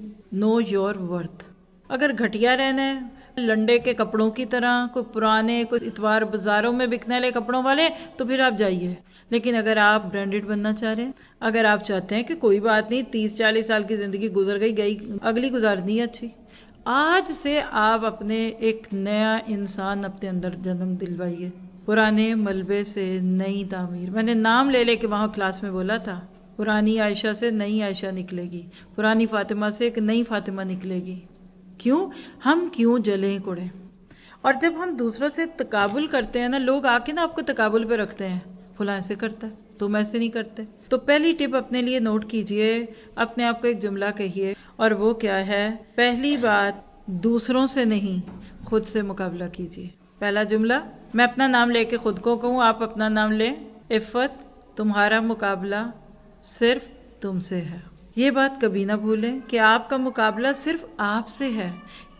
know your worth. اگر گھٹیا رہنا ہے, لنڈے کے کپڑوں کی طرح, کوئی پرانے کوئی اتوار بازاروں میں بکنے والے کپڑوں والے, تو پھر آپ جائیے. لیکن اگر آپ برانڈڈ بننا چاہ رہے ہیں, اگر آپ چاہتے ہیں کہ کوئی بات نہیں تیس چالیس سال کی زندگی گزر گئی گئی اگلی گزارنی ہے اچھی, آج سے آپ اپنے ایک نیا انسان اپنے اندر جنم دلوائیے. پرانے ملبے سے نئی تعمیر. میں نے نام لے لے کے وہاں کلاس میں بولا تھا, پرانی عائشہ سے نئی عائشہ نکلے گی, پرانی فاطمہ سے ایک نئی فاطمہ نکلے گی. کیوں؟ ہم کیوں جلیں کڑیں؟ اور جب ہم دوسروں سے تقابل کرتے ہیں نا, لوگ آ کے نا آپ کو تقابل پہ رکھتے ہیں, فلاں ایسے کرتا ہے تم ایسے نہیں کرتے. تو پہلی ٹپ اپنے لیے نوٹ کیجئے, اپنے آپ کو ایک جملہ کہیے, اور وہ کیا ہے؟ پہلی بات, دوسروں سے نہیں خود سے مقابلہ کیجئے. پہلا جملہ میں اپنا نام لے کے خود کو کہوں, آپ اپنا نام لیں. عفت, تمہارا مقابلہ صرف تم سے ہے. یہ بات کبھی نہ بھولیں کہ آپ کا مقابلہ صرف آپ سے ہے,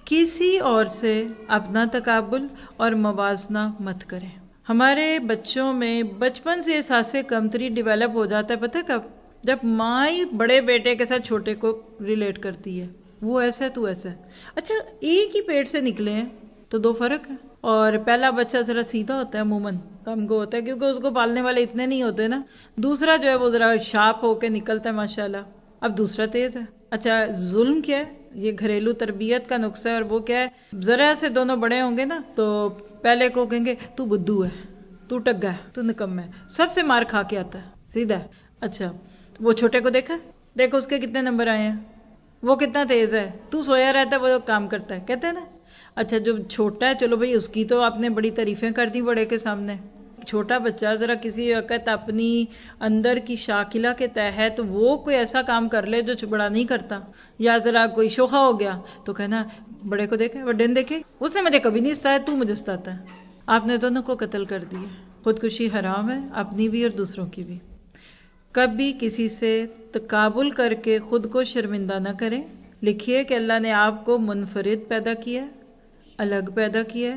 کسی اور سے اپنا تقابل اور موازنہ مت کریں. ہمارے بچوں میں بچپن سے احساس کمتری ڈیولپ ہو جاتا ہے, پتہ کب؟ جب ماں ہی بڑے بیٹے کے ساتھ چھوٹے کو ریلیٹ کرتی ہے, وہ ایسا ہے تو ایسا ہے. اچھا ایک ہی پیٹ سے نکلے ہیں تو دو فرق ہے. اور پہلا بچہ ذرا سیدھا ہوتا ہے, عموماً کم کو ہوتا ہے کیونکہ اس کو پالنے والے اتنے نہیں ہوتے نا. دوسرا جو ہے وہ ذرا شارپ ہو کے نکلتا ہے ماشاءاللہ. اب دوسرا تیز ہے. اچھا ظلم کیا ہے؟ یہ گھریلو تربیت کا نقصہ ہے, اور وہ کیا ہے؟ ذرا سے دونوں بڑے ہوں گے نا تو پہلے کو کہیں گے تو بدو ہے, تو ٹگا ہے, تو نکم ہے, سب سے مار کھا کے آتا ہے, سیدھا ہے. اچھا وہ چھوٹے کو دیکھا, دیکھو اس کے کتنے نمبر آئے ہیں, وہ کتنا تیز ہے, تو سویا رہتا ہے وہ کام کرتا ہے, کہتے ہیں نا. اچھا جو چھوٹا ہے, چلو بھائی اس کی تو آپ نے بڑی تعریفیں کر دی بڑے کے سامنے. چھوٹا بچہ ذرا کسی وقت اپنی اندر کی شاکلہ کے تحت وہ کوئی ایسا کام کر لے جو بڑا نہیں کرتا, یا ذرا کوئی شوخا ہو گیا تو کہنا بڑے کو دیکھے, بڑے نے دیکھے, اس نے مجھے کبھی نہیں ستایا, تو مجھے ستاتا ہے. آپ نے دونوں کو قتل کر دیا. خودکشی حرام ہے, اپنی بھی اور دوسروں کی بھی. کبھی کسی سے تقابل کر کے خود کو شرمندہ نہ کریں. لکھیے کہ اللہ نے آپ کو منفرد پیدا کیا, الگ پیدا کیا,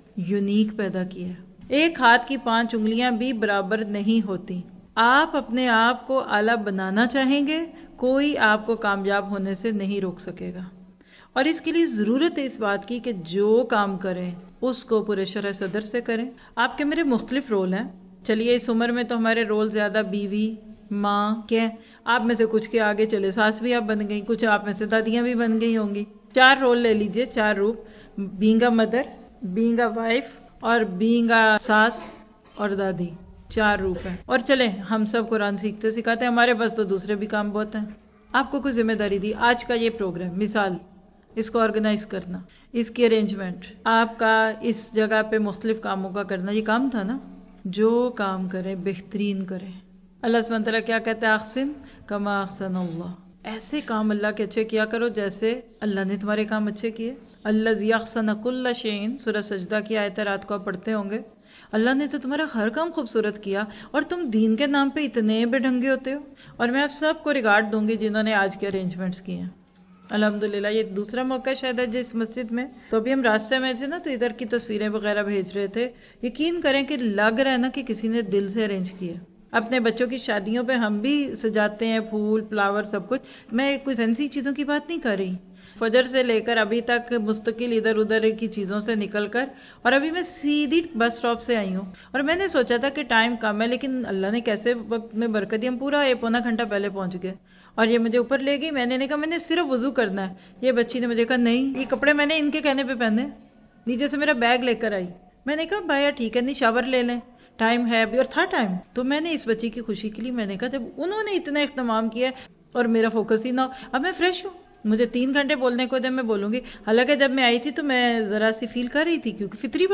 یونیک پیدا کیا. ایک ہاتھ کی پانچ انگلیاں بھی برابر نہیں ہوتی. آپ اپنے آپ کو اعلیٰ بنانا چاہیں گے, کوئی آپ کو کامیاب ہونے سے نہیں روک سکے گا. اور اس کے لیے ضرورت ہے اس بات کی کہ جو کام کریں اس کو پورے شرح صدر سے کریں. آپ کے میرے مختلف رول ہیں. چلیے اس عمر میں تو ہمارے رول زیادہ بیوی, ماں کے, آپ میں سے کچھ کے آگے چلے ساس بھی آپ بن گئی, کچھ آپ میں سے دادیاں بھی بن گئی ہوں گی. چار رول لے لیجئے, چار روپ, being a mother, being a wife, اور بینگ اے ساس اور دادی. چار روپ ہیں. اور چلیں ہم سب قرآن سیکھتے سکھاتے ہیں, ہمارے پاس تو دوسرے بھی کام بہت ہیں. آپ کو کوئی ذمہ داری دی, آج کا یہ پروگرام مثال, اس کو آرگنائز کرنا, اس کی ارینجمنٹ, آپ کا اس جگہ پہ مختلف کاموں کا کرنا, یہ کام تھا نا. جو کام کریں بہترین کریں. اللہ سبحانہ وتعالیٰ کیا کہتے ہیں؟ احسن کما احسن اللہ. ایسے کام اللہ کے اچھے کیا کرو جیسے اللہ نے تمہارے کام اچھے کیے. الذی احسن کل شیء, سورہ سجدہ کی آیت رات کو آپ پڑھتے ہوں گے. اللہ نے تو تمہارا ہر کام خوبصورت کیا, اور تم دین کے نام پہ اتنے بے ڈھنگے ہوتے ہو. اور میں آپ سب کو ریگارڈ دوں گی جنہوں نے آج کے ارینجمنٹس کیے ہیں. الحمدللہ یہ دوسرا موقع شاید ہے جس مسجد میں, تو ابھی ہم راستے میں تھے نا تو ادھر کی تصویریں وغیرہ بھیج رہے تھے. یقین کریں کہ لگ رہا ہے نا کہ کسی نے دل سے ارینج کیا. اپنے بچوں کی شادیوں پہ ہم بھی سجاتے ہیں, پھول فلاور سب کچھ. میں کوئی فینسی چیزوں کی بات نہیں کر رہی. فجر سے لے کر ابھی تک مستقل ادھر ادھر کی چیزوں سے نکل کر, اور ابھی میں سیدھی بس سٹاپ سے آئی ہوں. اور میں نے سوچا تھا کہ ٹائم کم ہے, لیکن اللہ نے کیسے وقت میں برکت دی, ہم پورا ایک پونا گھنٹہ پہلے پہنچ گئے. اور یہ مجھے اوپر لے گئی, میں نے کہا میں نے صرف وضو کرنا ہے. یہ بچی نے مجھے کہا نہیں, یہ کپڑے میں نے ان کے کہنے پہ پہنے. نیچے سے میرا بیگ لے کر آئی. میں نے کہا بھائی ٹھیک ہے, نہیں شاور لے لیں, ٹائم ہے ابھی, اور تھا ٹائم. تو میں نے اس بچی کی خوشی کے لیے میں نے کہا جب انہوں نے اتنا اہتمام کیا اور میرا فوکس ہی نہ ہو, اب میں فریش ہوں, مجھے تین گھنٹے بولنے کو جب میں بولوں گی. حالانکہ جب میں آئی تھی تو میں ذرا سی فیل کر رہی تھی, کیونکہ فطری بات ہے,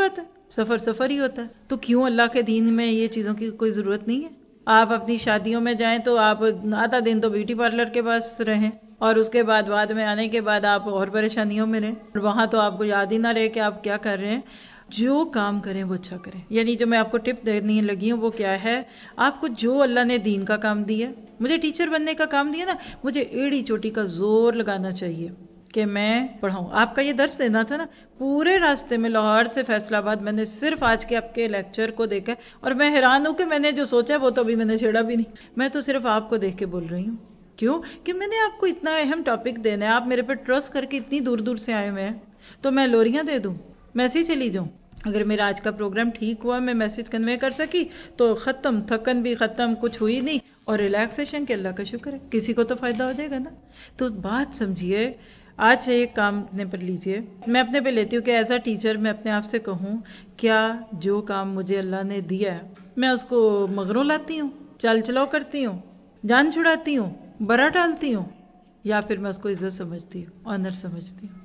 سفر سفر ہی ہوتا ہے. تو کیوں اللہ کے دین میں یہ چیزوں کی کوئی ضرورت نہیں ہے؟ آپ اپنی شادیوں میں جائیں تو آپ آدھا دن تو بیوٹی پارلر کے پاس رہیں اور اس کے بعد بعد میں آنے کے بعد آپ اور پریشانیوں میں رہیں اور وہاں تو آپ کو یاد ہی نہ رہے کہ آپ کیا کر رہے ہیں. جو کام کریں وہ اچھا کریں. یعنی جو میں آپ کو ٹپ دینے لگی ہوں وہ کیا ہے، آپ کو جو اللہ نے دین کا کام دیا، مجھے ٹیچر بننے کا کام دیا نا، مجھے ایڑی چوٹی کا زور لگانا چاہیے کہ میں پڑھاؤں. آپ کا یہ درس دینا تھا نا، پورے راستے میں لاہور سے فیصل آباد میں نے صرف آج کے آپ کے لیکچر کو دیکھا اور میں حیران ہوں کہ میں نے جو سوچا وہ تو ابھی میں نے چھیڑا بھی نہیں. میں تو صرف آپ کو دیکھ کے بول رہی ہوں. کیوں کہ میں نے آپ کو اتنا اہم ٹاپک دینا ہے، آپ میرے پہ ٹرسٹ کر کے اتنی دور دور سے آئے ہوئے ہیں، تو میں لوریاں دے دوں، میسج چلی جاؤں. اگر میرا آج کا پروگرام ٹھیک ہوا، میں میسج کنوے کر سکی تو ختم، تھکن بھی ختم، کچھ ہوئی نہیں اور ریلیکسیشن کے اللہ کا شکر ہے، کسی کو تو فائدہ ہو جائے گا نا. تو بات سمجھیے. آج ایک کام اپنے پر لیجئے، میں اپنے پہ لیتی ہوں کہ ایز اے ٹیچر میں اپنے آپ سے کہوں کیا جو کام مجھے اللہ نے دیا ہے میں اس کو مغروں لاتی ہوں، چال چلاؤ کرتی ہوں، جان چھڑاتی ہوں، برا ٹالتی ہوں، یا پھر میں اس کو عزت سمجھتی ہوں، آنر سمجھتی ہوں.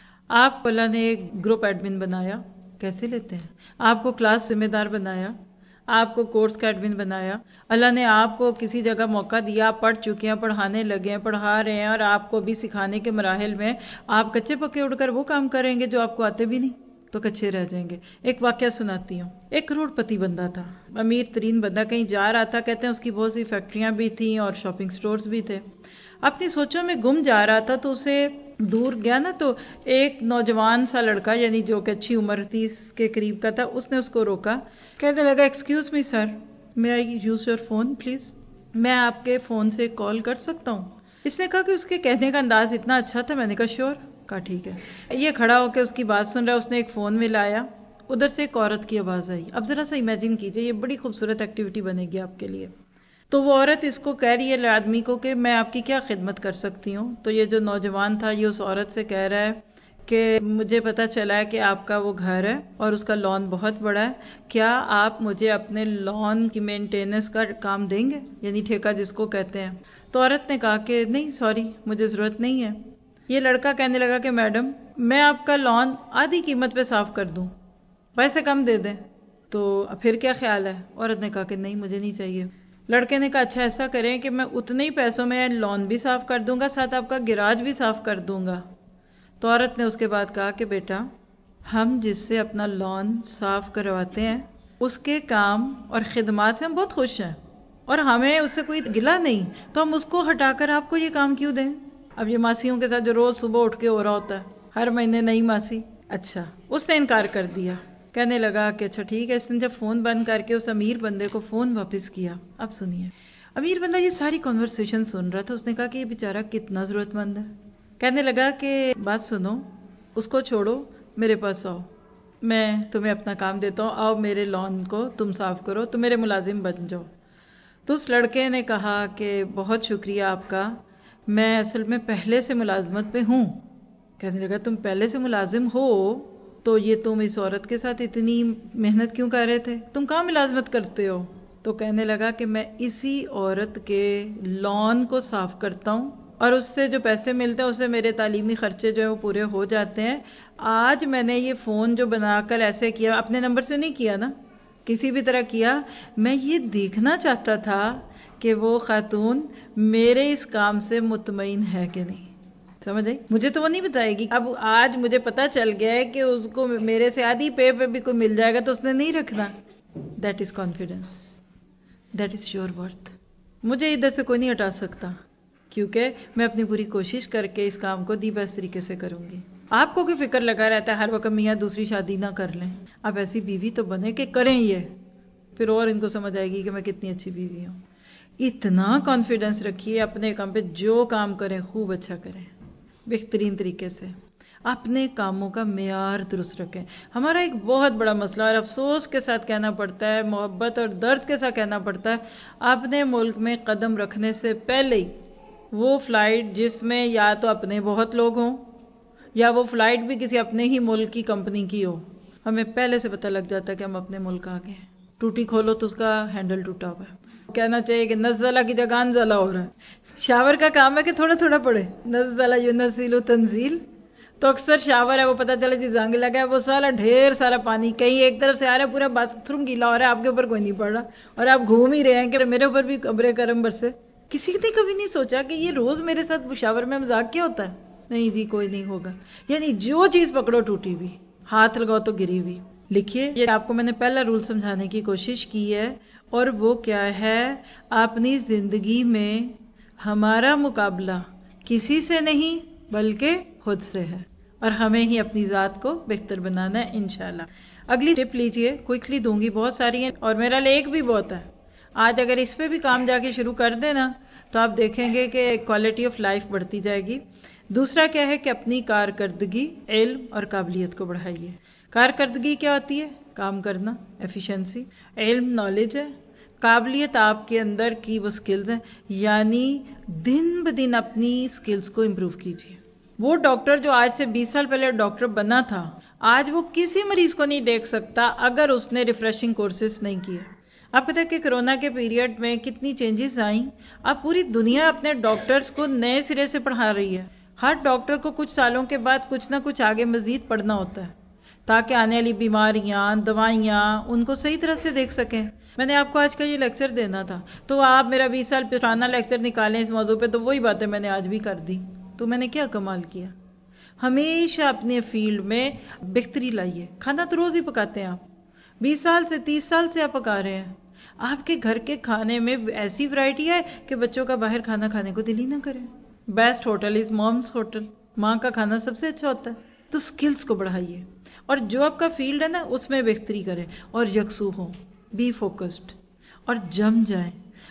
آپ اللہ نے ایک گروپ ایڈمن بنایا، کیسے لیتے ہیں؟ آپ کو کلاس ذمہ دار بنایا، آپ کو کورس کا ایڈمن بنایا، اللہ نے آپ کو کسی جگہ موقع دیا، آپ پڑھ چکے ہیں، پڑھانے لگے ہیں، پڑھا رہے ہیں اور آپ کو بھی سکھانے کے مراحل میں آپ کچے پکے اڑ کر وہ کام کریں گے جو آپ کو آتے بھی نہیں تو کچے رہ جائیں گے. ایک واقعہ سناتی ہوں. ایک کروڑ پتی بندہ تھا، امیر ترین بندہ، کہیں جا رہا تھا، کہتے ہیں اس کی بہت سی فیکٹریاں بھی تھیں اور شاپنگ سٹورز بھی تھے. اپنی سوچوں میں گم جا رہا تھا تو اسے دور گیا نا تو ایک نوجوان سا لڑکا، یعنی جو کہ اچھی عمر تیس کے قریب کا تھا، اس نے اس کو روکا. کہنے لگا excuse me sir, may I use your phone please, میں آپ کے فون سے کال کر سکتا ہوں؟ اس نے کہا کہ اس کے کہنے کا انداز اتنا اچھا تھا. میں نے کہا شیور. کہا ٹھیک ہے. یہ کھڑا ہو کے اس کی بات سن رہا ہے. اس نے ایک فون میں لایا، ادھر سے ایک عورت کی آواز آئی. اب ذرا سا امیجن کیجئے، یہ بڑی خوبصورت ایکٹیویٹی بنے گی آپ کے لیے. تو وہ عورت اس کو کہہ رہی ہے آدمی کو کہ میں آپ کی کیا خدمت کر سکتی ہوں. تو یہ جو نوجوان تھا یہ اس عورت سے کہہ رہا ہے کہ مجھے پتا چلا ہے کہ آپ کا وہ گھر ہے اور اس کا لان بہت بڑا ہے، کیا آپ مجھے اپنے لان کی مینٹیننس کا کام دیں گے، یعنی ٹھیکہ جس کو کہتے ہیں. تو عورت نے کہا کہ نہیں سوری، مجھے ضرورت نہیں ہے. یہ لڑکا کہنے لگا کہ میڈم میں آپ کا لان آدھی قیمت پہ صاف کر دوں، پیسے کم دے دیں. تو پھر کیا خیال ہے؟ عورت نے کہا کہ نہیں مجھے نہیں چاہیے. لڑکے نے کہا اچھا ایسا کریں کہ میں اتنے ہی پیسوں میں لان بھی صاف کر دوں گا، ساتھ آپ کا گراج بھی صاف کر دوں گا. تو عورت نے اس کے بعد کہا کہ بیٹا ہم جس سے اپنا لان صاف کرواتے ہیں اس کے کام اور خدمات سے ہم بہت خوش ہیں اور ہمیں اس سے کوئی گلہ نہیں، تو ہم اس کو ہٹا کر آپ کو یہ کام کیوں دیں؟ اب یہ ماسیوں کے ساتھ جو روز صبح اٹھ کے ہو رہا ہوتا ہے، ہر مہینے نئی ماسی. اچھا اس نے انکار کر دیا. کہنے لگا کہ اچھا ٹھیک ہے. اس نے جب فون بند کر کے اس امیر بندے کو فون واپس کیا. اب سنیے، امیر بندہ یہ ساری کنورسیشن سن رہا تھا. اس نے کہا کہ یہ بیچارہ کتنا ضرورت مند ہے. کہنے لگا کہ بات سنو، اس کو چھوڑو، میرے پاس آؤ، میں تمہیں اپنا کام دیتا ہوں، آؤ میرے لان کو تم صاف کرو، تم میرے ملازم بن جاؤ. تو اس لڑکے نے کہا کہ بہت شکریہ آپ کا، میں اصل میں پہلے سے ملازمت پہ ہوں. کہنے لگا تم پہلے سے ملازم ہو تو یہ تم اس عورت کے ساتھ اتنی محنت کیوں کر رہے تھے؟ تم کہاں ملازمت کرتے ہو؟ تو کہنے لگا کہ میں اسی عورت کے لان کو صاف کرتا ہوں اور اس سے جو پیسے ملتے ہیں اس سے میرے تعلیمی خرچے جو ہیں وہ پورے ہو جاتے ہیں. آج میں نے یہ فون جو بنا کر ایسے کیا، اپنے نمبر سے نہیں کیا نا، کسی بھی طرح کیا، میں یہ دیکھنا چاہتا تھا کہ وہ خاتون میرے اس کام سے مطمئن ہے کہ نہیں. سمجھ آئی؟ مجھے تو وہ نہیں بتائے گی. اب آج مجھے پتا چل گیا ہے کہ اس کو میرے سے آدھی پے پہ بھی کوئی مل جائے گا تو اس نے نہیں رکھنا. That is confidence, that is your worth. مجھے ادھر سے کوئی نہیں ہٹا سکتا کیونکہ میں اپنی پوری کوشش کر کے اس کام کو دی بیسٹ طریقے سے کروں گی. آپ کو کوئی فکر لگا رہتا ہے ہر وقت میاں دوسری شادی نہ کر لیں. آپ ایسی بیوی تو بنے کہ کریں یہ، پھر اور ان کو سمجھ آئے گی کہ میں کتنی اچھی بیوی ہوں. اتنا کانفیڈنس رکھیے اپنے کام پہ، جو کام کریں خوب اچھا کریں، بہترین طریقے سے. اپنے کاموں کا معیار درست رکھیں. ہمارا ایک بہت بڑا مسئلہ، اور افسوس کے ساتھ کہنا پڑتا ہے، محبت اور درد کے ساتھ کہنا پڑتا ہے، اپنے ملک میں قدم رکھنے سے پہلے ہی وہ فلائٹ جس میں یا تو اپنے بہت لوگ ہوں یا وہ فلائٹ بھی کسی اپنے ہی ملک کی کمپنی کی ہو، ہمیں پہلے سے پتہ لگ جاتا ہے کہ ہم اپنے ملک آ گئے ہیں. ٹوٹی کھولو تو اس کا ہینڈل ٹوٹا ہوا ہے. کہنا چاہیے کہ نزلہ کی جگہ انزلہ ہو رہا ہے. شاور کا کام ہے کہ تھوڑا تھوڑا پڑے، نزلہ ینزل تنزیل. تو اکثر شاور ہے وہ پتہ چلے جی زنگ لگا ہے، وہ سارا ڈھیر سارا پانی کہیں ایک طرف سے آ رہا ہے، پورا باتھ روم گیلا ہو رہا ہے، آپ کے اوپر کوئی نہیں پڑ رہا اور آپ گھوم ہی رہے ہیں کہ میرے اوپر بھی ابر کرم برسے. کسی نے کبھی نہیں سوچا کہ یہ روز میرے ساتھ شاور میں مذاق کیا ہوتا ہے؟ نہیں جی کوئی نہیں ہوگا. یعنی جو چیز پکڑو ٹوٹی ہوئی، ہاتھ لگاؤ تو گری ہوئی. لکھیے، یہ آپ کو میں نے پہلا رول سمجھانے کی کوشش کی ہے، اور وہ کیا ہے؟ اپنی زندگی میں ہمارا مقابلہ کسی سے نہیں بلکہ خود سے ہے، اور ہمیں ہی اپنی ذات کو بہتر بنانا ہے انشاءاللہ. اگلی ٹپ لیجئے، کوئکلی دوں گی، بہت ساری ہیں اور میرا لیک بھی بہت ہے. آج اگر اس پہ بھی کام جا کے شروع کر دینا تو آپ دیکھیں گے کہ کوالٹی آف لائف بڑھتی جائے گی. دوسرا کیا ہے کہ اپنی کارکردگی، علم اور قابلیت کو بڑھائیے. کارکردگی کیا ہوتی ہے؟ کام کرنا، ایفیشنسی. علم نالج ہے. قابلیت آپ کے اندر کی وہ سکلز ہیں، یعنی دن بدن اپنی سکلز کو امپروو کیجیے. وہ ڈاکٹر جو آج سے بیس سال پہلے ڈاکٹر بنا تھا، آج وہ کسی مریض کو نہیں دیکھ سکتا اگر اس نے ریفریشنگ کورسز نہیں کیے. آپ پتہ ہے کہ کرونا کے پیریڈ میں کتنی چینجز آئیں. اب پوری دنیا اپنے ڈاکٹرز کو نئے سرے سے پڑھا رہی ہے. ہر ڈاکٹر کو کچھ سالوں کے بعد کچھ نہ کچھ آگے مزید پڑھنا ہوتا ہے تاکہ آنے والی بیماریاں، دوائیاں ان کو صحیح طرح سے دیکھ سکیں. میں نے آپ کو آج کا یہ لیکچر دینا تھا تو آپ میرا بیس سال پرانا لیکچر نکالیں اس موضوع پہ، تو وہی باتیں میں نے آج بھی کر دی. تو میں نے کیا کمال کیا؟ ہمیشہ اپنے فیلڈ میں بہتری لائیے. کھانا تو روز ہی پکاتے ہیں آپ، بیس سال سے تیس سال سے آپ پکا رہے ہیں. آپ کے گھر کے کھانے میں ایسی ورائٹی ہے کہ بچوں کا باہر کھانا کھانے کو دل ہی نہ کرے. Best hotel is mom's hotel. ماں کا کھانا سب سے اچھا ہوتا ہے. تو سکلز کو بڑھائیے اور جو آپ کا فیلڈ ہے نا اس میں بہتری کریں اور یکسو ہوں، بی فوکسڈ اور جم جائیں.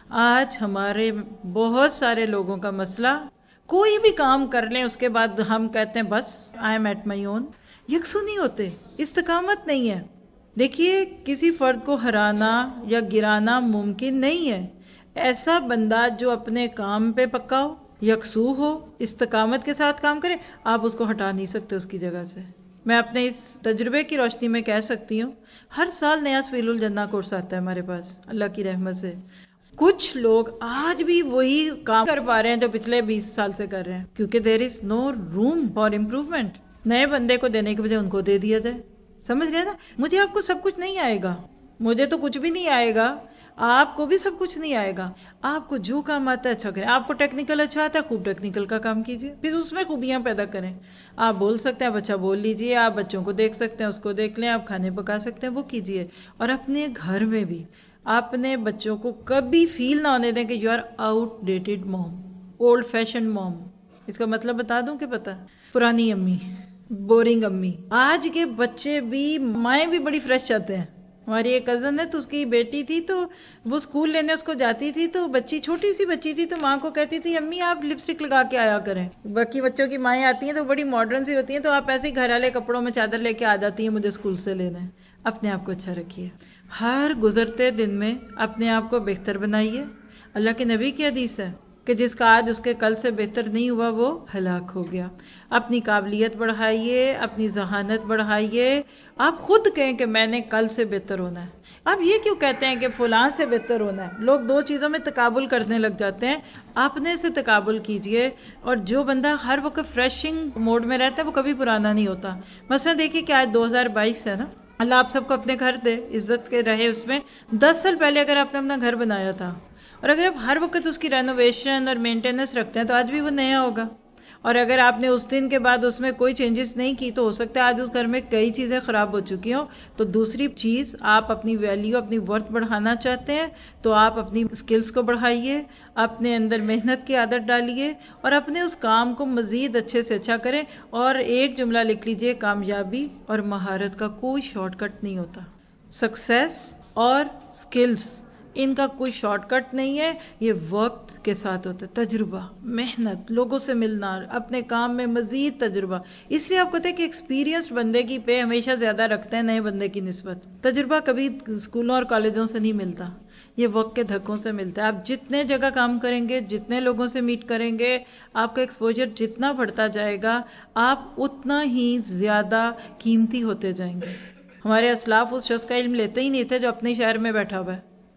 آج ہمارے بہت سارے لوگوں کا مسئلہ، کوئی بھی کام کر لیں اس کے بعد ہم کہتے ہیں بس آئی ایم ایٹ مائی اون. یکسو نہیں ہوتے، استقامت نہیں ہے. دیکھیے، کسی فرد کو ہرانا یا گرانا ممکن نہیں ہے. ایسا بندہ جو اپنے کام پہ پکا ہو، یکسو ہو، استقامت کے ساتھ کام کرے، آپ اس کو ہٹا نہیں سکتے اس کی جگہ سے. میں اپنے اس تجربے کی روشنی میں کہہ سکتی ہوں، ہر سال نیا سویل الجنہ کورس آتا ہے ہمارے پاس اللہ کی رحمت سے. کچھ لوگ آج بھی وہی کام کر پا رہے ہیں جو پچھلے بیس سال سے کر رہے ہیں، کیونکہ دیر از نو روم فار امپروومنٹ. نئے بندے کو دینے کے بجائے ان کو دے دیا جائے. سمجھ رہے ہیں نا؟ مجھے آپ کو سب کچھ نہیں آئے گا، مجھے تو کچھ بھی نہیں آئے گا، آپ کو بھی سب کچھ نہیں آئے گا. آپ کو جو کام آتا ہے اچھا کریں. آپ کو ٹیکنیکل اچھا آتا ہے، خوب ٹیکنیکل کا کام کیجیے، پھر اس میں خوبیاں پیدا کریں. آپ بول سکتے ہیں، آپ اچھا بول لیجیے، آپ بچوں کو دیکھ سکتے ہیں اس کو دیکھ لیں، آپ کھانے پکا سکتے ہیں وہ کیجیے. اور اپنے گھر میں بھی اپنے بچوں کو کبھی فیل نہ ہونے دیں کہ you are outdated mom, old fashion mom. اس کا مطلب بتا دوں کہ پتہ، پرانی امی، بورنگ امی. آج کے بچے بھی، مائیں بھی بڑی فریش چاہتے ہیں. ہماری ایک کزن ہے تو اس کی بیٹی تھی تو وہ اسکول لینے اس کو جاتی تھی تو بچی چھوٹی سی بچی تھی تو ماں کو کہتی تھی امی آپ لپسٹک لگا کے آیا کریں. باقی بچوں کی مائیں آتی ہیں تو بڑی ماڈرن سی ہوتی ہیں تو آپ ایسے ہی گھر والے کپڑوں میں چادر لے کے آ جاتی ہیں مجھے اسکول سے لینا ہے. اپنے آپ کو اچھا رکھیے، ہر گزرتے دن میں اپنے آپ کو بہتر بنائیے. اللہ کے نبی کی حدیث ہے کہ جس کا آج اس کے کل سے بہتر نہیں ہوا وہ ہلاک ہو گیا. اپنی قابلیت بڑھائیے، اپنی ذہانت بڑھائیے. آپ خود کہیں کہ میں نے کل سے بہتر ہونا ہے. آپ یہ کیوں کہتے ہیں کہ فلاں سے بہتر ہونا ہے؟ لوگ دو چیزوں میں تقابل کرنے لگ جاتے ہیں. اپنے سے تقابل کیجئے. اور جو بندہ ہر وقت فریشنگ موڈ میں رہتا ہے وہ کبھی پرانا نہیں ہوتا. مثلا دیکھیے کہ آج دو ہزار بائیس ہے نا، اللہ آپ سب کو اپنے گھر دے، عزت کے رہے اس میں. دس سال پہلے اگر آپ نے اپنا گھر بنایا تھا اور اگر آپ ہر وقت اس کی رینوویشن اور مینٹیننس رکھتے ہیں تو آج بھی وہ نیا ہوگا. اور اگر آپ نے اس دن کے بعد اس میں کوئی چینجز نہیں کی تو ہو سکتا ہے آج اس گھر میں کئی چیزیں خراب ہو چکی ہوں. تو دوسری چیز، آپ اپنی ویلیو، اپنی ورتھ بڑھانا چاہتے ہیں تو آپ اپنی سکلز کو بڑھائیے، اپنے اندر محنت کی عادت ڈالیے اور اپنے اس کام کو مزید اچھے سے اچھا کریں. اور ایک جملہ لکھ لیجئے، کامیابی اور مہارت کا کوئی شارٹ کٹ نہیں ہوتا. سکسیس اور سکلز، ان کا کوئی شارٹ کٹ نہیں ہے، یہ وقت کے ساتھ ہوتا ہے. تجربہ، محنت، لوگوں سے ملنا، اپنے کام میں مزید تجربہ. اس لیے آپ کہتے ہیں کہ ایکسپیرینسڈ بندے کی پہ ہمیشہ زیادہ رکھتے ہیں نئے بندے کی نسبت. تجربہ کبھی اسکولوں اور کالجوں سے نہیں ملتا، یہ وقت کے دھکوں سے ملتا ہے. آپ جتنے جگہ کام کریں گے، جتنے لوگوں سے میٹ کریں گے، آپ کا ایکسپوجر جتنا بڑھتا جائے گا، آپ اتنا ہی زیادہ قیمتی ہوتے جائیں گے. ہمارے اسلاف اس شخص کا علم لیتے ہی نہیں تھے جو اپنے شہر میں بیٹھا ہوا ہے.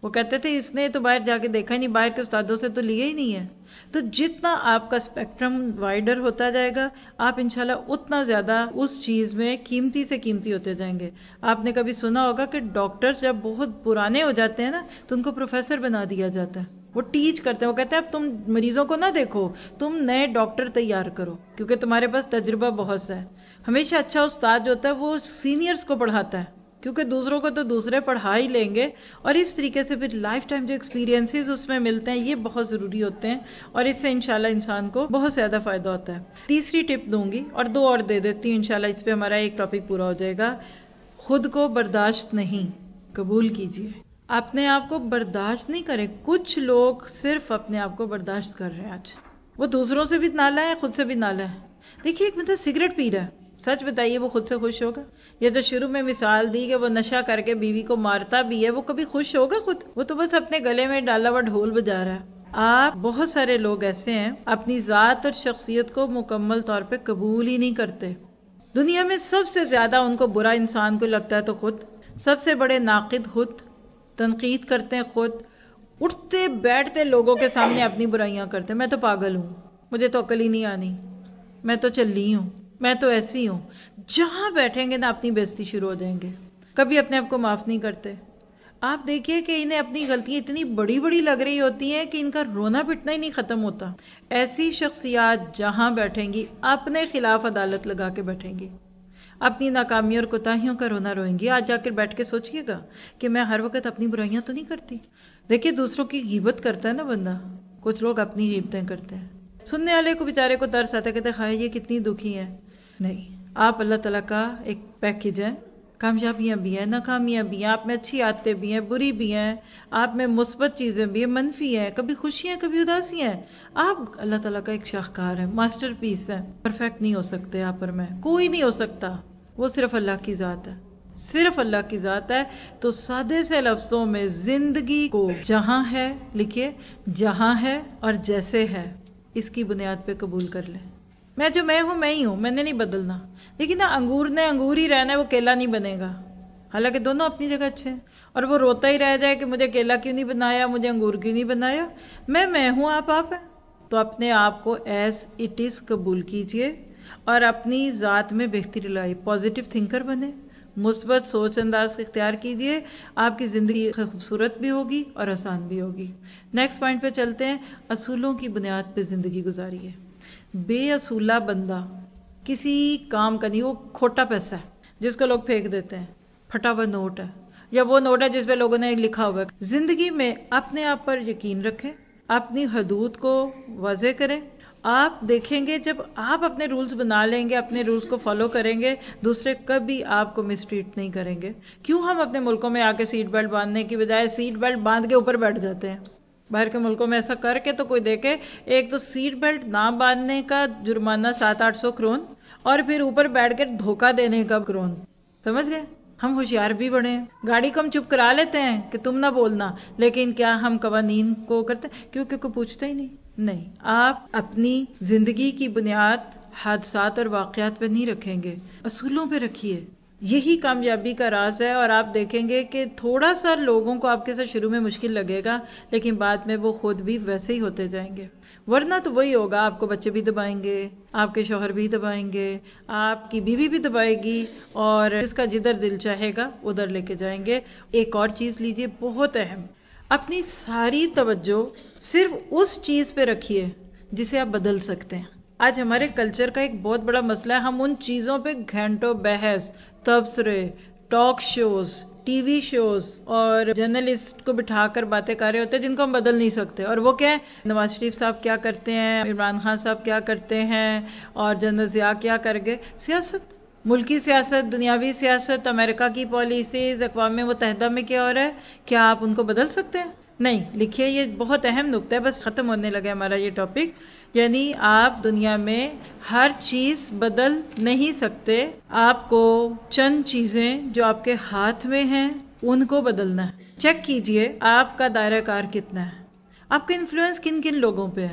وہ کہتے تھے اس نے تو باہر جا کے دیکھا ہی نہیں, باہر کے استادوں سے تو لیا ہی نہیں ہے. تو جتنا آپ کا اسپیکٹرم وائڈر ہوتا جائے گا, آپ انشاءاللہ اتنا زیادہ اس چیز میں قیمتی سے قیمتی ہوتے جائیں گے. آپ نے کبھی سنا ہوگا کہ ڈاکٹرز جب بہت پرانے ہو جاتے ہیں نا تو ان کو پروفیسر بنا دیا جاتا ہے, وہ ٹیچ کرتے ہیں. وہ کہتے ہیں اب تم مریضوں کو نہ دیکھو, تم نئے ڈاکٹر تیار کرو کیونکہ تمہارے پاس تجربہ بہت سا ہے. ہمیشہ اچھا استاد جو ہوتا ہے وہ سینئرز کو پڑھاتا ہے, کیونکہ دوسروں کو تو دوسرے پڑھا ہی لیں گے, اور اس طریقے سے پھر لائف ٹائم جو ایکسپیرینسز اس میں ملتے ہیں یہ بہت ضروری ہوتے ہیں, اور اس سے انشاءاللہ انسان کو بہت زیادہ فائدہ ہوتا ہے. تیسری ٹپ دوں گی اور دو اور دے دیتی ہوں انشاءاللہ, اس پہ ہمارا ایک ٹاپک پورا ہو جائے گا. خود کو برداشت نہیں, قبول کیجئے. اپنے آپ کو برداشت نہیں کریں. کچھ لوگ صرف اپنے آپ کو برداشت کر رہے ہیں آج, وہ دوسروں سے بھی نالا ہے, خود سے بھی نالا ہے. دیکھیے ایک مطلب سگریٹ پی رہا ہے, سچ بتائیے وہ خود سے خوش ہوگا؟ یہ جو شروع میں مثال دی کہ وہ نشہ کر کے بیوی کو مارتا بھی ہے, وہ کبھی خوش ہوگا خود؟ وہ تو بس اپنے گلے میں ڈالا ہوا ڈھول بجا رہا ہے. آپ بہت سارے لوگ ایسے ہیں اپنی ذات اور شخصیت کو مکمل طور پہ قبول ہی نہیں کرتے. دنیا میں سب سے زیادہ ان کو برا انسان کو لگتا ہے تو خود, سب سے بڑے ناقد خود, تنقید کرتے ہیں خود, اٹھتے بیٹھتے لوگوں کے سامنے اپنی برائیاں کرتے ہیں. میں تو پاگل ہوں, مجھے تو عقل ہی نہیں آنی, میں تو چلی ہوں, میں تو ایسی ہوں. جہاں بیٹھیں گے نا اپنی بےزتی شروع ہو جائیں گے. کبھی اپنے آپ کو معاف نہیں کرتے. آپ دیکھیے کہ انہیں اپنی غلطیاں اتنی بڑی بڑی لگ رہی ہوتی ہیں کہ ان کا رونا پٹنا ہی نہیں ختم ہوتا. ایسی شخصیات جہاں بیٹھیں گی اپنے خلاف عدالت لگا کے بیٹھیں گی, اپنی ناکامیوں اور کوتاہیوں کا رونا روئیں گی. آج جا کر بیٹھ کے سوچئے گا کہ میں ہر وقت اپنی برائیاں تو نہیں کرتی. دیکھیے دوسروں کی غیبت کرتا ہے نا بندہ, کچھ لوگ اپنی غیبتیں کرتے ہیں. سننے والے کو بیچارے کو ترس آتا ہے, کہتے ہیں ہائے یہ کتنی دکھی ہے. نہیں, آپ اللہ تعالیٰ کا ایک پیکیج ہیں, کامیابیاں بھی ہیں, ناکامیاں بھی ہیں, آپ میں اچھی عادتیں بھی ہیں, بری بھی ہیں, آپ میں مثبت چیزیں بھی ہیں, منفی ہیں, کبھی خوشی ہیں کبھی اداسی ہیں. آپ اللہ تعالیٰ کا ایک شاہکار ہے, ماسٹر پیس ہے. پرفیکٹ نہیں ہو سکتے آپ اور میں, کوئی نہیں ہو سکتا, وہ صرف اللہ کی ذات ہے, صرف اللہ کی ذات ہے. تو سادے سے لفظوں میں زندگی کو جہاں ہے, لکھیے جہاں ہے اور جیسے ہے, اس کی بنیاد پہ قبول کر لیں. میں جو میں ہوں میں ہی ہوں, میں نے نہیں بدلنا. لیکن نا انگور نے انگور ہی رہنا ہے, وہ کیلا نہیں بنے گا. حالانکہ دونوں اپنی جگہ اچھے ہیں, اور وہ روتا ہی رہ جائے کہ مجھے کیلا کیوں نہیں بنایا, مجھے انگور کیوں نہیں بنایا. میں میں ہوں, آپ آپ ہیں. تو اپنے آپ کو ایز اٹ از قبول کیجئے اور اپنی ذات میں بہتری لائے. پازیٹیو تھنکر بنے, مثبت سوچ انداز اختیار کیجئے. آپ کی زندگی خوبصورت بھی ہوگی اور آسان بھی ہوگی. نیکسٹ پوائنٹ پہ چلتے ہیں. اصولوں کی بنیاد پہ زندگی گزاریے. بے اصولہ بندہ کسی کام کا نہیں, وہ کھوٹا پیسہ ہے جس کو لوگ پھینک دیتے ہیں, پھٹا ہوا نوٹ ہے, یا وہ نوٹ ہے جس پہ لوگوں نے لکھا ہوا ہے. زندگی میں اپنے آپ پر یقین رکھیں, اپنی حدود کو واضح کریں. آپ دیکھیں گے جب آپ اپنے رولز بنا لیں گے, اپنے رولز کو فالو کریں گے, دوسرے کبھی آپ کو مسٹریٹ نہیں کریں گے. کیوں ہم اپنے ملکوں میں آ کے سیٹ بیلٹ باندھنے کی بجائے سیٹ بیلٹ باندھ کے اوپر بیٹھ جاتے ہیں؟ باہر کے ملکوں میں ایسا کر کے تو کوئی دیکھے, ایک تو سیٹ بیلٹ نہ باندھنے کا جرمانہ سات آٹھ سو کرون, اور پھر اوپر بیٹھ کے دھوکہ دینے کا کرون. سمجھ رہے ہیں؟ ہم ہوشیار بھی بڑے ہیں, گاڑی کو ہم چپ کرا لیتے ہیں کہ تم نہ بولنا, لیکن کیا ہم قوانین کو کرتے ہیں کیونکہ کوئی پوچھتا ہی نہیں. نہیں, آپ اپنی زندگی کی بنیاد حادثات اور واقعات پہ نہیں رکھیں گے, اصولوں پہ رکھیے. یہی کامیابی کا راز ہے. اور آپ دیکھیں گے کہ تھوڑا سا لوگوں کو آپ کے ساتھ شروع میں مشکل لگے گا, لیکن بعد میں وہ خود بھی ویسے ہی ہوتے جائیں گے. ورنہ تو وہی ہوگا, آپ کو بچے بھی دبائیں گے, آپ کے شوہر بھی دبائیں گے, آپ کی بیوی بھی دبائے گی, اور جس کا جدھر دل چاہے گا ادھر لے کے جائیں گے. ایک اور چیز لیجئے بہت اہم, اپنی ساری توجہ صرف اس چیز پہ رکھیے جسے آپ بدل سکتے ہیں. آج ہمارے کلچر کا ایک بہت بڑا مسئلہ ہے, ہم ان چیزوں پہ گھنٹوں بحث, تبصرے, ٹاک شوز, ٹی وی شوز اور جرنلسٹ کو بٹھا کر باتیں کر رہے ہوتے ہیں جن کو ہم بدل نہیں سکتے. اور وہ کیا ہے, نواز شریف صاحب کیا کرتے ہیں, عمران خان صاحب کیا کرتے ہیں, اور جنرل ضیاء کیا کر گئے. سیاست, ملکی سیاست, دنیاوی سیاست, امریکہ کی پالیسیز, اقوام متحدہ میں کیا ہو رہا ہے, کیا آپ ان کو بدل سکتے ہیں؟ نہیں. لکھیے یہ بہت اہم نقطہ ہے, بس ختم ہونے لگا ہمارا یہ ٹاپک. یعنی آپ دنیا میں ہر چیز بدل نہیں سکتے, آپ کو چند چیزیں جو آپ کے ہاتھ میں ہیں ان کو بدلنا ہے. چیک کیجئے آپ کا دائرہ کار کتنا ہے, آپ کا انفلوئنس کن کن لوگوں پہ ہے.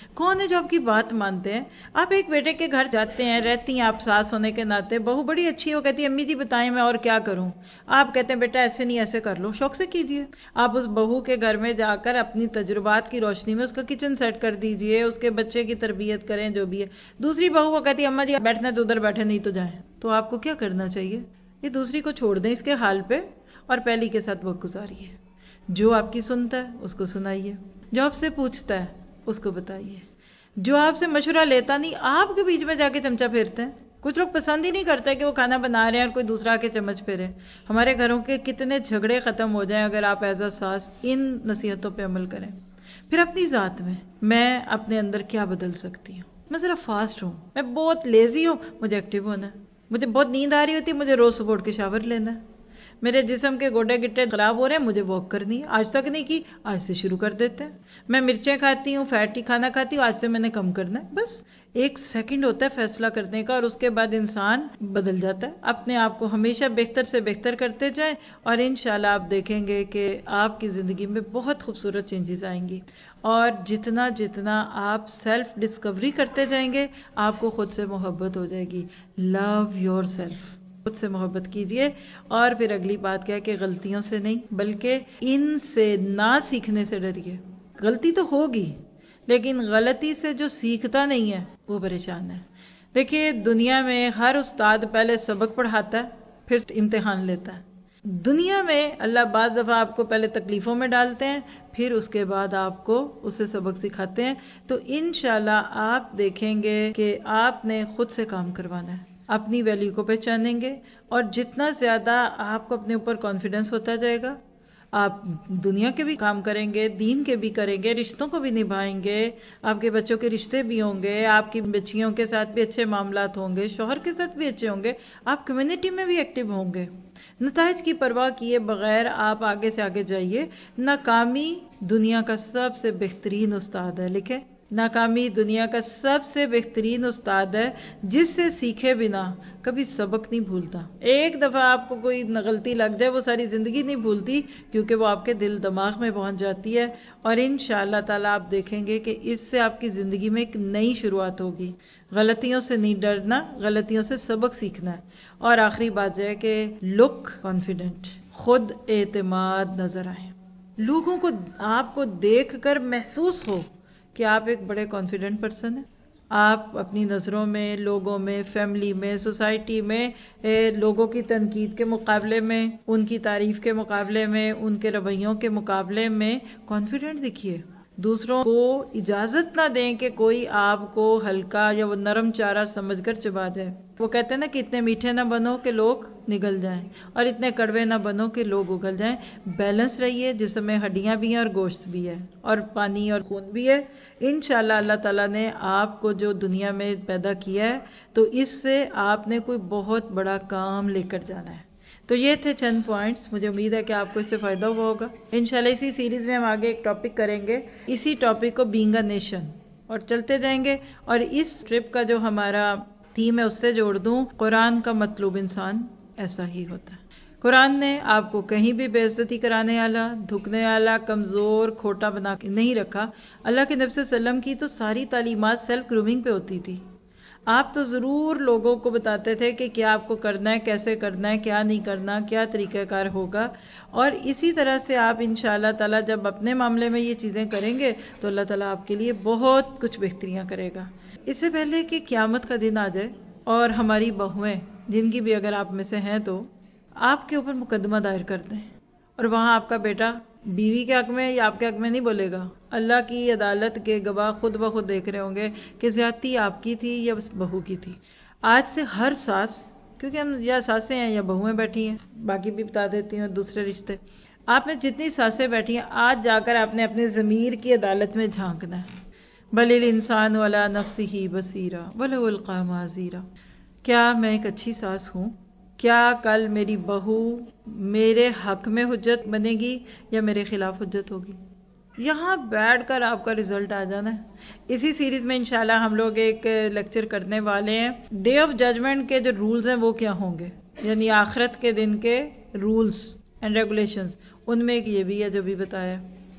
کون ہے جو آپ کی بات مانتے ہیں؟ آپ ایک بیٹے کے گھر جاتے ہیں، رہتی ہیں آپ ساس ہونے کے ناطے، بہو بڑی اچھی ہو، کہتی ہے امی جی بتائیں میں اور کیا کروں، آپ کہتے ہیں بیٹا ایسے نہیں ایسے کر لو، شوق سے کیجئے. آپ اس بہو کے گھر میں جا کر اپنی تجربات کی روشنی میں اس کا کچن سیٹ کر دیجئے، اس کے بچے کی تربیت کریں جو بھی ہے. دوسری بہو وہ کہتی ہے اماں جی بیٹھنا ہے تو ادھر بیٹھے نہیں تو جائیں. تو آپ کو کیا کرنا چاہیے؟ یہ دوسری کو چھوڑ دیں اس کے حال پہ اور پہلی کے ساتھ وقت گزاریے. جو آپ کی سنتا ہے اس کو سنائیے، جو آپ سے پوچھتا ہے اس کو بتائیے، جو آپ سے مشورہ لیتا نہیں آپ کے بیچ میں جا کے چمچہ پھیرتے ہیں. کچھ لوگ پسند ہی نہیں کرتے کہ وہ کھانا بنا رہے ہیں اور کوئی دوسرا کے چمچ پھیرے. ہمارے گھروں کے کتنے جھگڑے ختم ہو جائیں اگر آپ ایز اے ساس ان نصیحتوں پہ عمل کریں. پھر اپنی ذات میں میں اپنے اندر کیا بدل سکتی ہوں؟ میں ذرا فاسٹ ہوں، میں بہت لیزی ہوں، مجھے ایکٹیو ہونا ہے. مجھے بہت نیند آ رہی ہوتی ہے، مجھے روز صبح اٹھ کے شاور لینا ہے. میرے جسم کے گوڈے گٹے خراب ہو رہے ہیں، مجھے واک کرنی ہے، آج تک نہیں کی، آج سے شروع کر دیتے ہیں. میں مرچیں کھاتی ہوں، فیٹی کھانا کھاتی ہوں، آج سے میں نے کم کرنا ہے. بس ایک سیکنڈ ہوتا ہے فیصلہ کرنے کا اور اس کے بعد انسان بدل جاتا ہے. اپنے آپ کو ہمیشہ بہتر سے بہتر کرتے جائیں اور انشاءاللہ آپ دیکھیں گے کہ آپ کی زندگی میں بہت خوبصورت چینجز آئیں گی. اور جتنا جتنا آپ سیلف ڈسکوری کرتے جائیں گے آپ کو خود سے محبت ہو جائے گی. لو یور سیلف، خود سے محبت کیجئے. اور پھر اگلی بات کیا کہ غلطیوں سے نہیں بلکہ ان سے نہ سیکھنے سے ڈریے. غلطی تو ہوگی لیکن غلطی سے جو سیکھتا نہیں ہے وہ پریشان ہے. دیکھیے دنیا میں ہر استاد پہلے سبق پڑھاتا ہے پھر امتحان لیتا ہے. دنیا میں اللہ بعض دفعہ آپ کو پہلے تکلیفوں میں ڈالتے ہیں پھر اس کے بعد آپ کو اسے سبق سکھاتے ہیں. تو انشاءاللہ آپ دیکھیں گے کہ آپ نے خود سے کام کروانا ہے، اپنی ویلیو کو پہچانیں گے اور جتنا زیادہ آپ کو اپنے اوپر کانفیڈنس ہوتا جائے گا آپ دنیا کے بھی کام کریں گے، دین کے بھی کریں گے، رشتوں کو بھی نبھائیں گے، آپ کے بچوں کے رشتے بھی ہوں گے، آپ کی بچیوں کے ساتھ بھی اچھے معاملات ہوں گے، شوہر کے ساتھ بھی اچھے ہوں گے، آپ کمیونٹی میں بھی ایکٹیو ہوں گے. نتائج کی پرواہ کیے بغیر آپ آگے سے آگے جائیے. ناکامی دنیا کا سب سے بہترین استاد ہے. لکھیں، ناکامی دنیا کا سب سے بہترین استاد ہے جس سے سیکھے بنا کبھی سبق نہیں بھولتا. ایک دفعہ آپ کو کوئی غلطی لگ جائے وہ ساری زندگی نہیں بھولتی کیونکہ وہ آپ کے دل دماغ میں پہنچ جاتی ہے. اور انشاءاللہ تعالی آپ دیکھیں گے کہ اس سے آپ کی زندگی میں ایک نئی شروعات ہوگی. غلطیوں سے نہیں ڈرنا، غلطیوں سے سبق سیکھنا ہے. اور آخری بات یہ ہے کہ لک کانفیڈنٹ، خود اعتماد نظر آئے. لوگوں کو آپ کو دیکھ کر محسوس ہو کہ آپ ایک بڑے کانفیڈنٹ پرسن ہیں. آپ اپنی نظروں میں، لوگوں میں، فیملی میں، سوسائٹی میں لوگوں کی تنقید کے مقابلے میں، ان کی تعریف کے مقابلے میں، ان کے رویوں کے مقابلے میں کانفیڈنٹ دکھیے. دوسروں کو اجازت نہ دیں کہ کوئی آپ کو ہلکا یا وہ نرم چارہ سمجھ کر چبا جائے. وہ کہتے ہیں نا کہ اتنے میٹھے نہ بنو کہ لوگ نگل جائیں اور اتنے کڑوے نہ بنو کہ لوگ اگل جائیں. بیلنس رہیے جس میں ہڈیاں بھی ہیں اور گوشت بھی ہے اور پانی اور خون بھی ہے. انشاءاللہ اللہ تعالیٰ نے آپ کو جو دنیا میں پیدا کیا ہے تو اس سے آپ نے کوئی بہت بڑا کام لے کر جانا ہے. تو یہ تھے چند پوائنٹس، مجھے امید ہے کہ آپ کو اس سے فائدہ ہوا ہوگا. انشاءاللہ اسی سیریز میں ہم آگے ایک ٹاپک کریں گے، اسی ٹاپک کو بینگ اے نیشن، اور چلتے جائیں گے. اور اس ٹرپ کا جو ہمارا تھیم ہے اس سے جوڑ دوں، قرآن کا مطلوب انسان ایسا ہی ہوتا ہے. قرآن نے آپ کو کہیں بھی بے عزتی کرانے والا، دھکنے والا، کمزور، کھوٹا بنا کے نہیں رکھا. اللہ کے نبی صلی اللہ علیہ وسلم کی تو ساری تعلیمات سیلف گرومنگ پہ ہوتی تھی. آپ تو ضرور لوگوں کو بتاتے تھے کہ کیا آپ کو کرنا ہے، کیسے کرنا ہے، کیا نہیں کرنا، کیا طریقہ کار ہوگا. اور اسی طرح سے آپ انشاءاللہ تعالیٰ جب اپنے معاملے میں یہ چیزیں کریں گے تو اللہ تعالیٰ آپ کے لیے بہت کچھ بہتریاں کرے گا. اس سے پہلے کہ قیامت کا دن آ جائے اور ہماری بہویں، جن کی بھی اگر آپ میں سے ہیں تو آپ کے اوپر مقدمہ دائر کر دیں اور وہاں آپ کا بیٹا بیوی کے حق میں یا آپ کے حق میں نہیں بولے گا، اللہ کی عدالت کے گواہ خود بخود دیکھ رہے ہوں گے کہ زیادتی آپ کی تھی یا بہو کی تھی. آج سے ہر ساس، کیونکہ ہم یا ساسیں ہیں یا بہویں بیٹھی ہیں، باقی بھی بتا دیتی ہیں دوسرے رشتے، آپ میں جتنی ساسیں بیٹھی ہیں آج جا کر آپ نے اپنے ضمیر کی عدالت میں جھانکنا ہے. بل الانسان ولا نفسہ بصیرہ ولو القی معاذیرہ. کیا میں ایک اچھی ساس ہوں؟ کیا کل میری بہو میرے حق میں حجت بنے گی یا میرے خلاف حجت ہوگی؟ یہاں بیٹھ کر آپ کا رزلٹ آ جانا ہے. اسی سیریز میں انشاءاللہ ہم لوگ ایک لیکچر کرنے والے ہیں، ڈے آف ججمنٹ کے جو رولز ہیں وہ کیا ہوں گے، یعنی آخرت کے دن کے رولز اینڈ ریگولیشنز، ان میں ایک یہ بھی ہے جو بھی بتایا. ٹھیک ہے.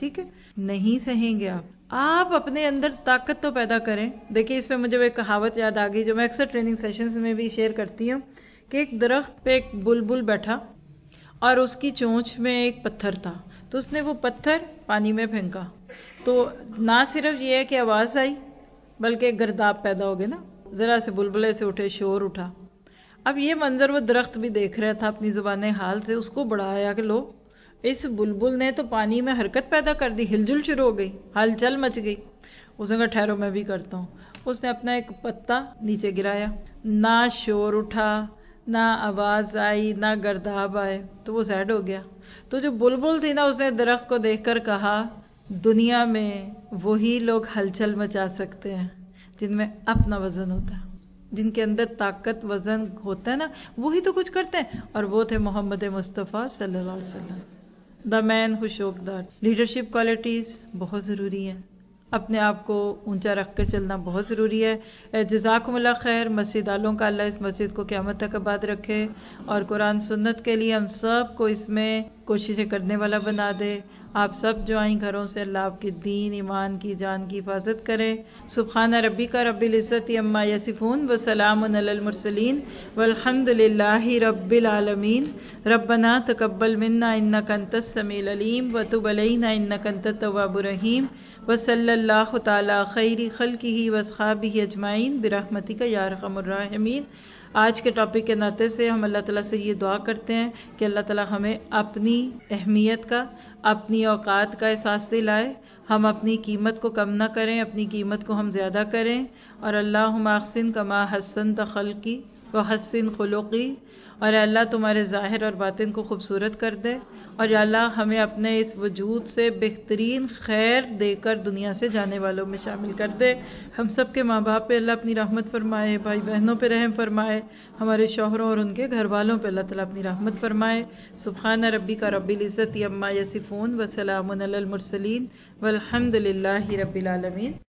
نہیں سہیں گے آپ آپ اپنے اندر طاقت تو پیدا کریں. دیکھیں اس پہ مجھے وہ ایک کہاوت یاد آ گئی جو میں اکثر ٹریننگ سیشنز میں بھی شیئر کرتی ہوں کہ ایک درخت پہ ایک بلبل بیٹھا اور اس کی چونچ میں ایک پتھر تھا، تو اس نے وہ پتھر پانی میں پھینکا، تو نہ صرف یہ ہے کہ آواز آئی بلکہ ایک گرداب پیدا ہو گئے نا، ذرا سے بلبلے سے اٹھے، شور اٹھا. اب یہ منظر وہ درخت بھی دیکھ رہا تھا اپنی زبان حال سے، اس کو بڑا آیا کہ لو اس بلبل نے تو پانی میں حرکت پیدا کر دی، ہلجل شروع ہو گئی، ہلچل مچ گئی. اس نے کہا ٹھہرو میں بھی کرتا ہوں. اس نے اپنا ایک پتا نیچے گرایا، نہ شور اٹھا، نہ آواز آئی، نہ گرداب آئے، تو وہ سیڈ ہو گیا. تو جو بلبل تھی نا، اس نے درخت کو دیکھ کر کہا دنیا میں وہی لوگ ہلچل مچا سکتے ہیں جن میں اپنا وزن ہوتا ہے، جن کے اندر طاقت وزن ہوتا ہے نا، وہی تو کچھ کرتے ہیں. اور وہ تھے محمد مصطفیٰ صلی اللہ علیہ وسلم، دا مین ہو شوک دار. لیڈرشپ کوالٹیز بہت ضروری ہیں، اپنے آپ کو اونچا رکھ کر چلنا بہت ضروری ہے. جزاکم اللہ خیر. مسجد والوں کا اللہ اس مسجد کو قیامت تک آباد رکھے اور قرآن سنت کے لیے ہم سب کو اس میں کوششیں کرنے والا بنا دے. آپ سب جو آئیں گھروں سے، اللہ آپ کے دین ایمان کی جان کی حفاظت کرے. سبحان ربک رب العزت عما یصفون وسلام علی المرسلین والحمد للہ رب العالمین. ربنا تقبل منا انک انت السمیع العلیم وتب علینا انک انت التواب الرحیم وصلی اللہ تعالی خیر خلقہ واصحابہ اجمعین برحمتک یا ارحم الراحمین. آج کے ٹاپک کے ناطے سے ہم اللہ تعالیٰ سے یہ دعا کرتے ہیں کہ اللہ تعالیٰ ہمیں اپنی اہمیت کا، اپنی اوقات کا احساس دلائے، ہم اپنی قیمت کو کم نہ کریں، اپنی قیمت کو ہم زیادہ کریں. اور اللہم احسن کما حسنت خلقی وحسن خلقی، اور اے اللہ تمہارے ظاہر اور باطن کو خوبصورت کر دے، اور یا اللہ ہمیں اپنے اس وجود سے بہترین خیر دے کر دنیا سے جانے والوں میں شامل کر دے. ہم سب کے ماں باپ پہ اللہ اپنی رحمت فرمائے، بھائی بہنوں پہ رحم فرمائے، ہمارے شوہروں اور ان کے گھر والوں پہ اللہ تعالیٰ اپنی رحمت فرمائے. سبحان ربک رب العزت عما یصفون وسلام علی المرسلین والحمد للہ رب العالمین.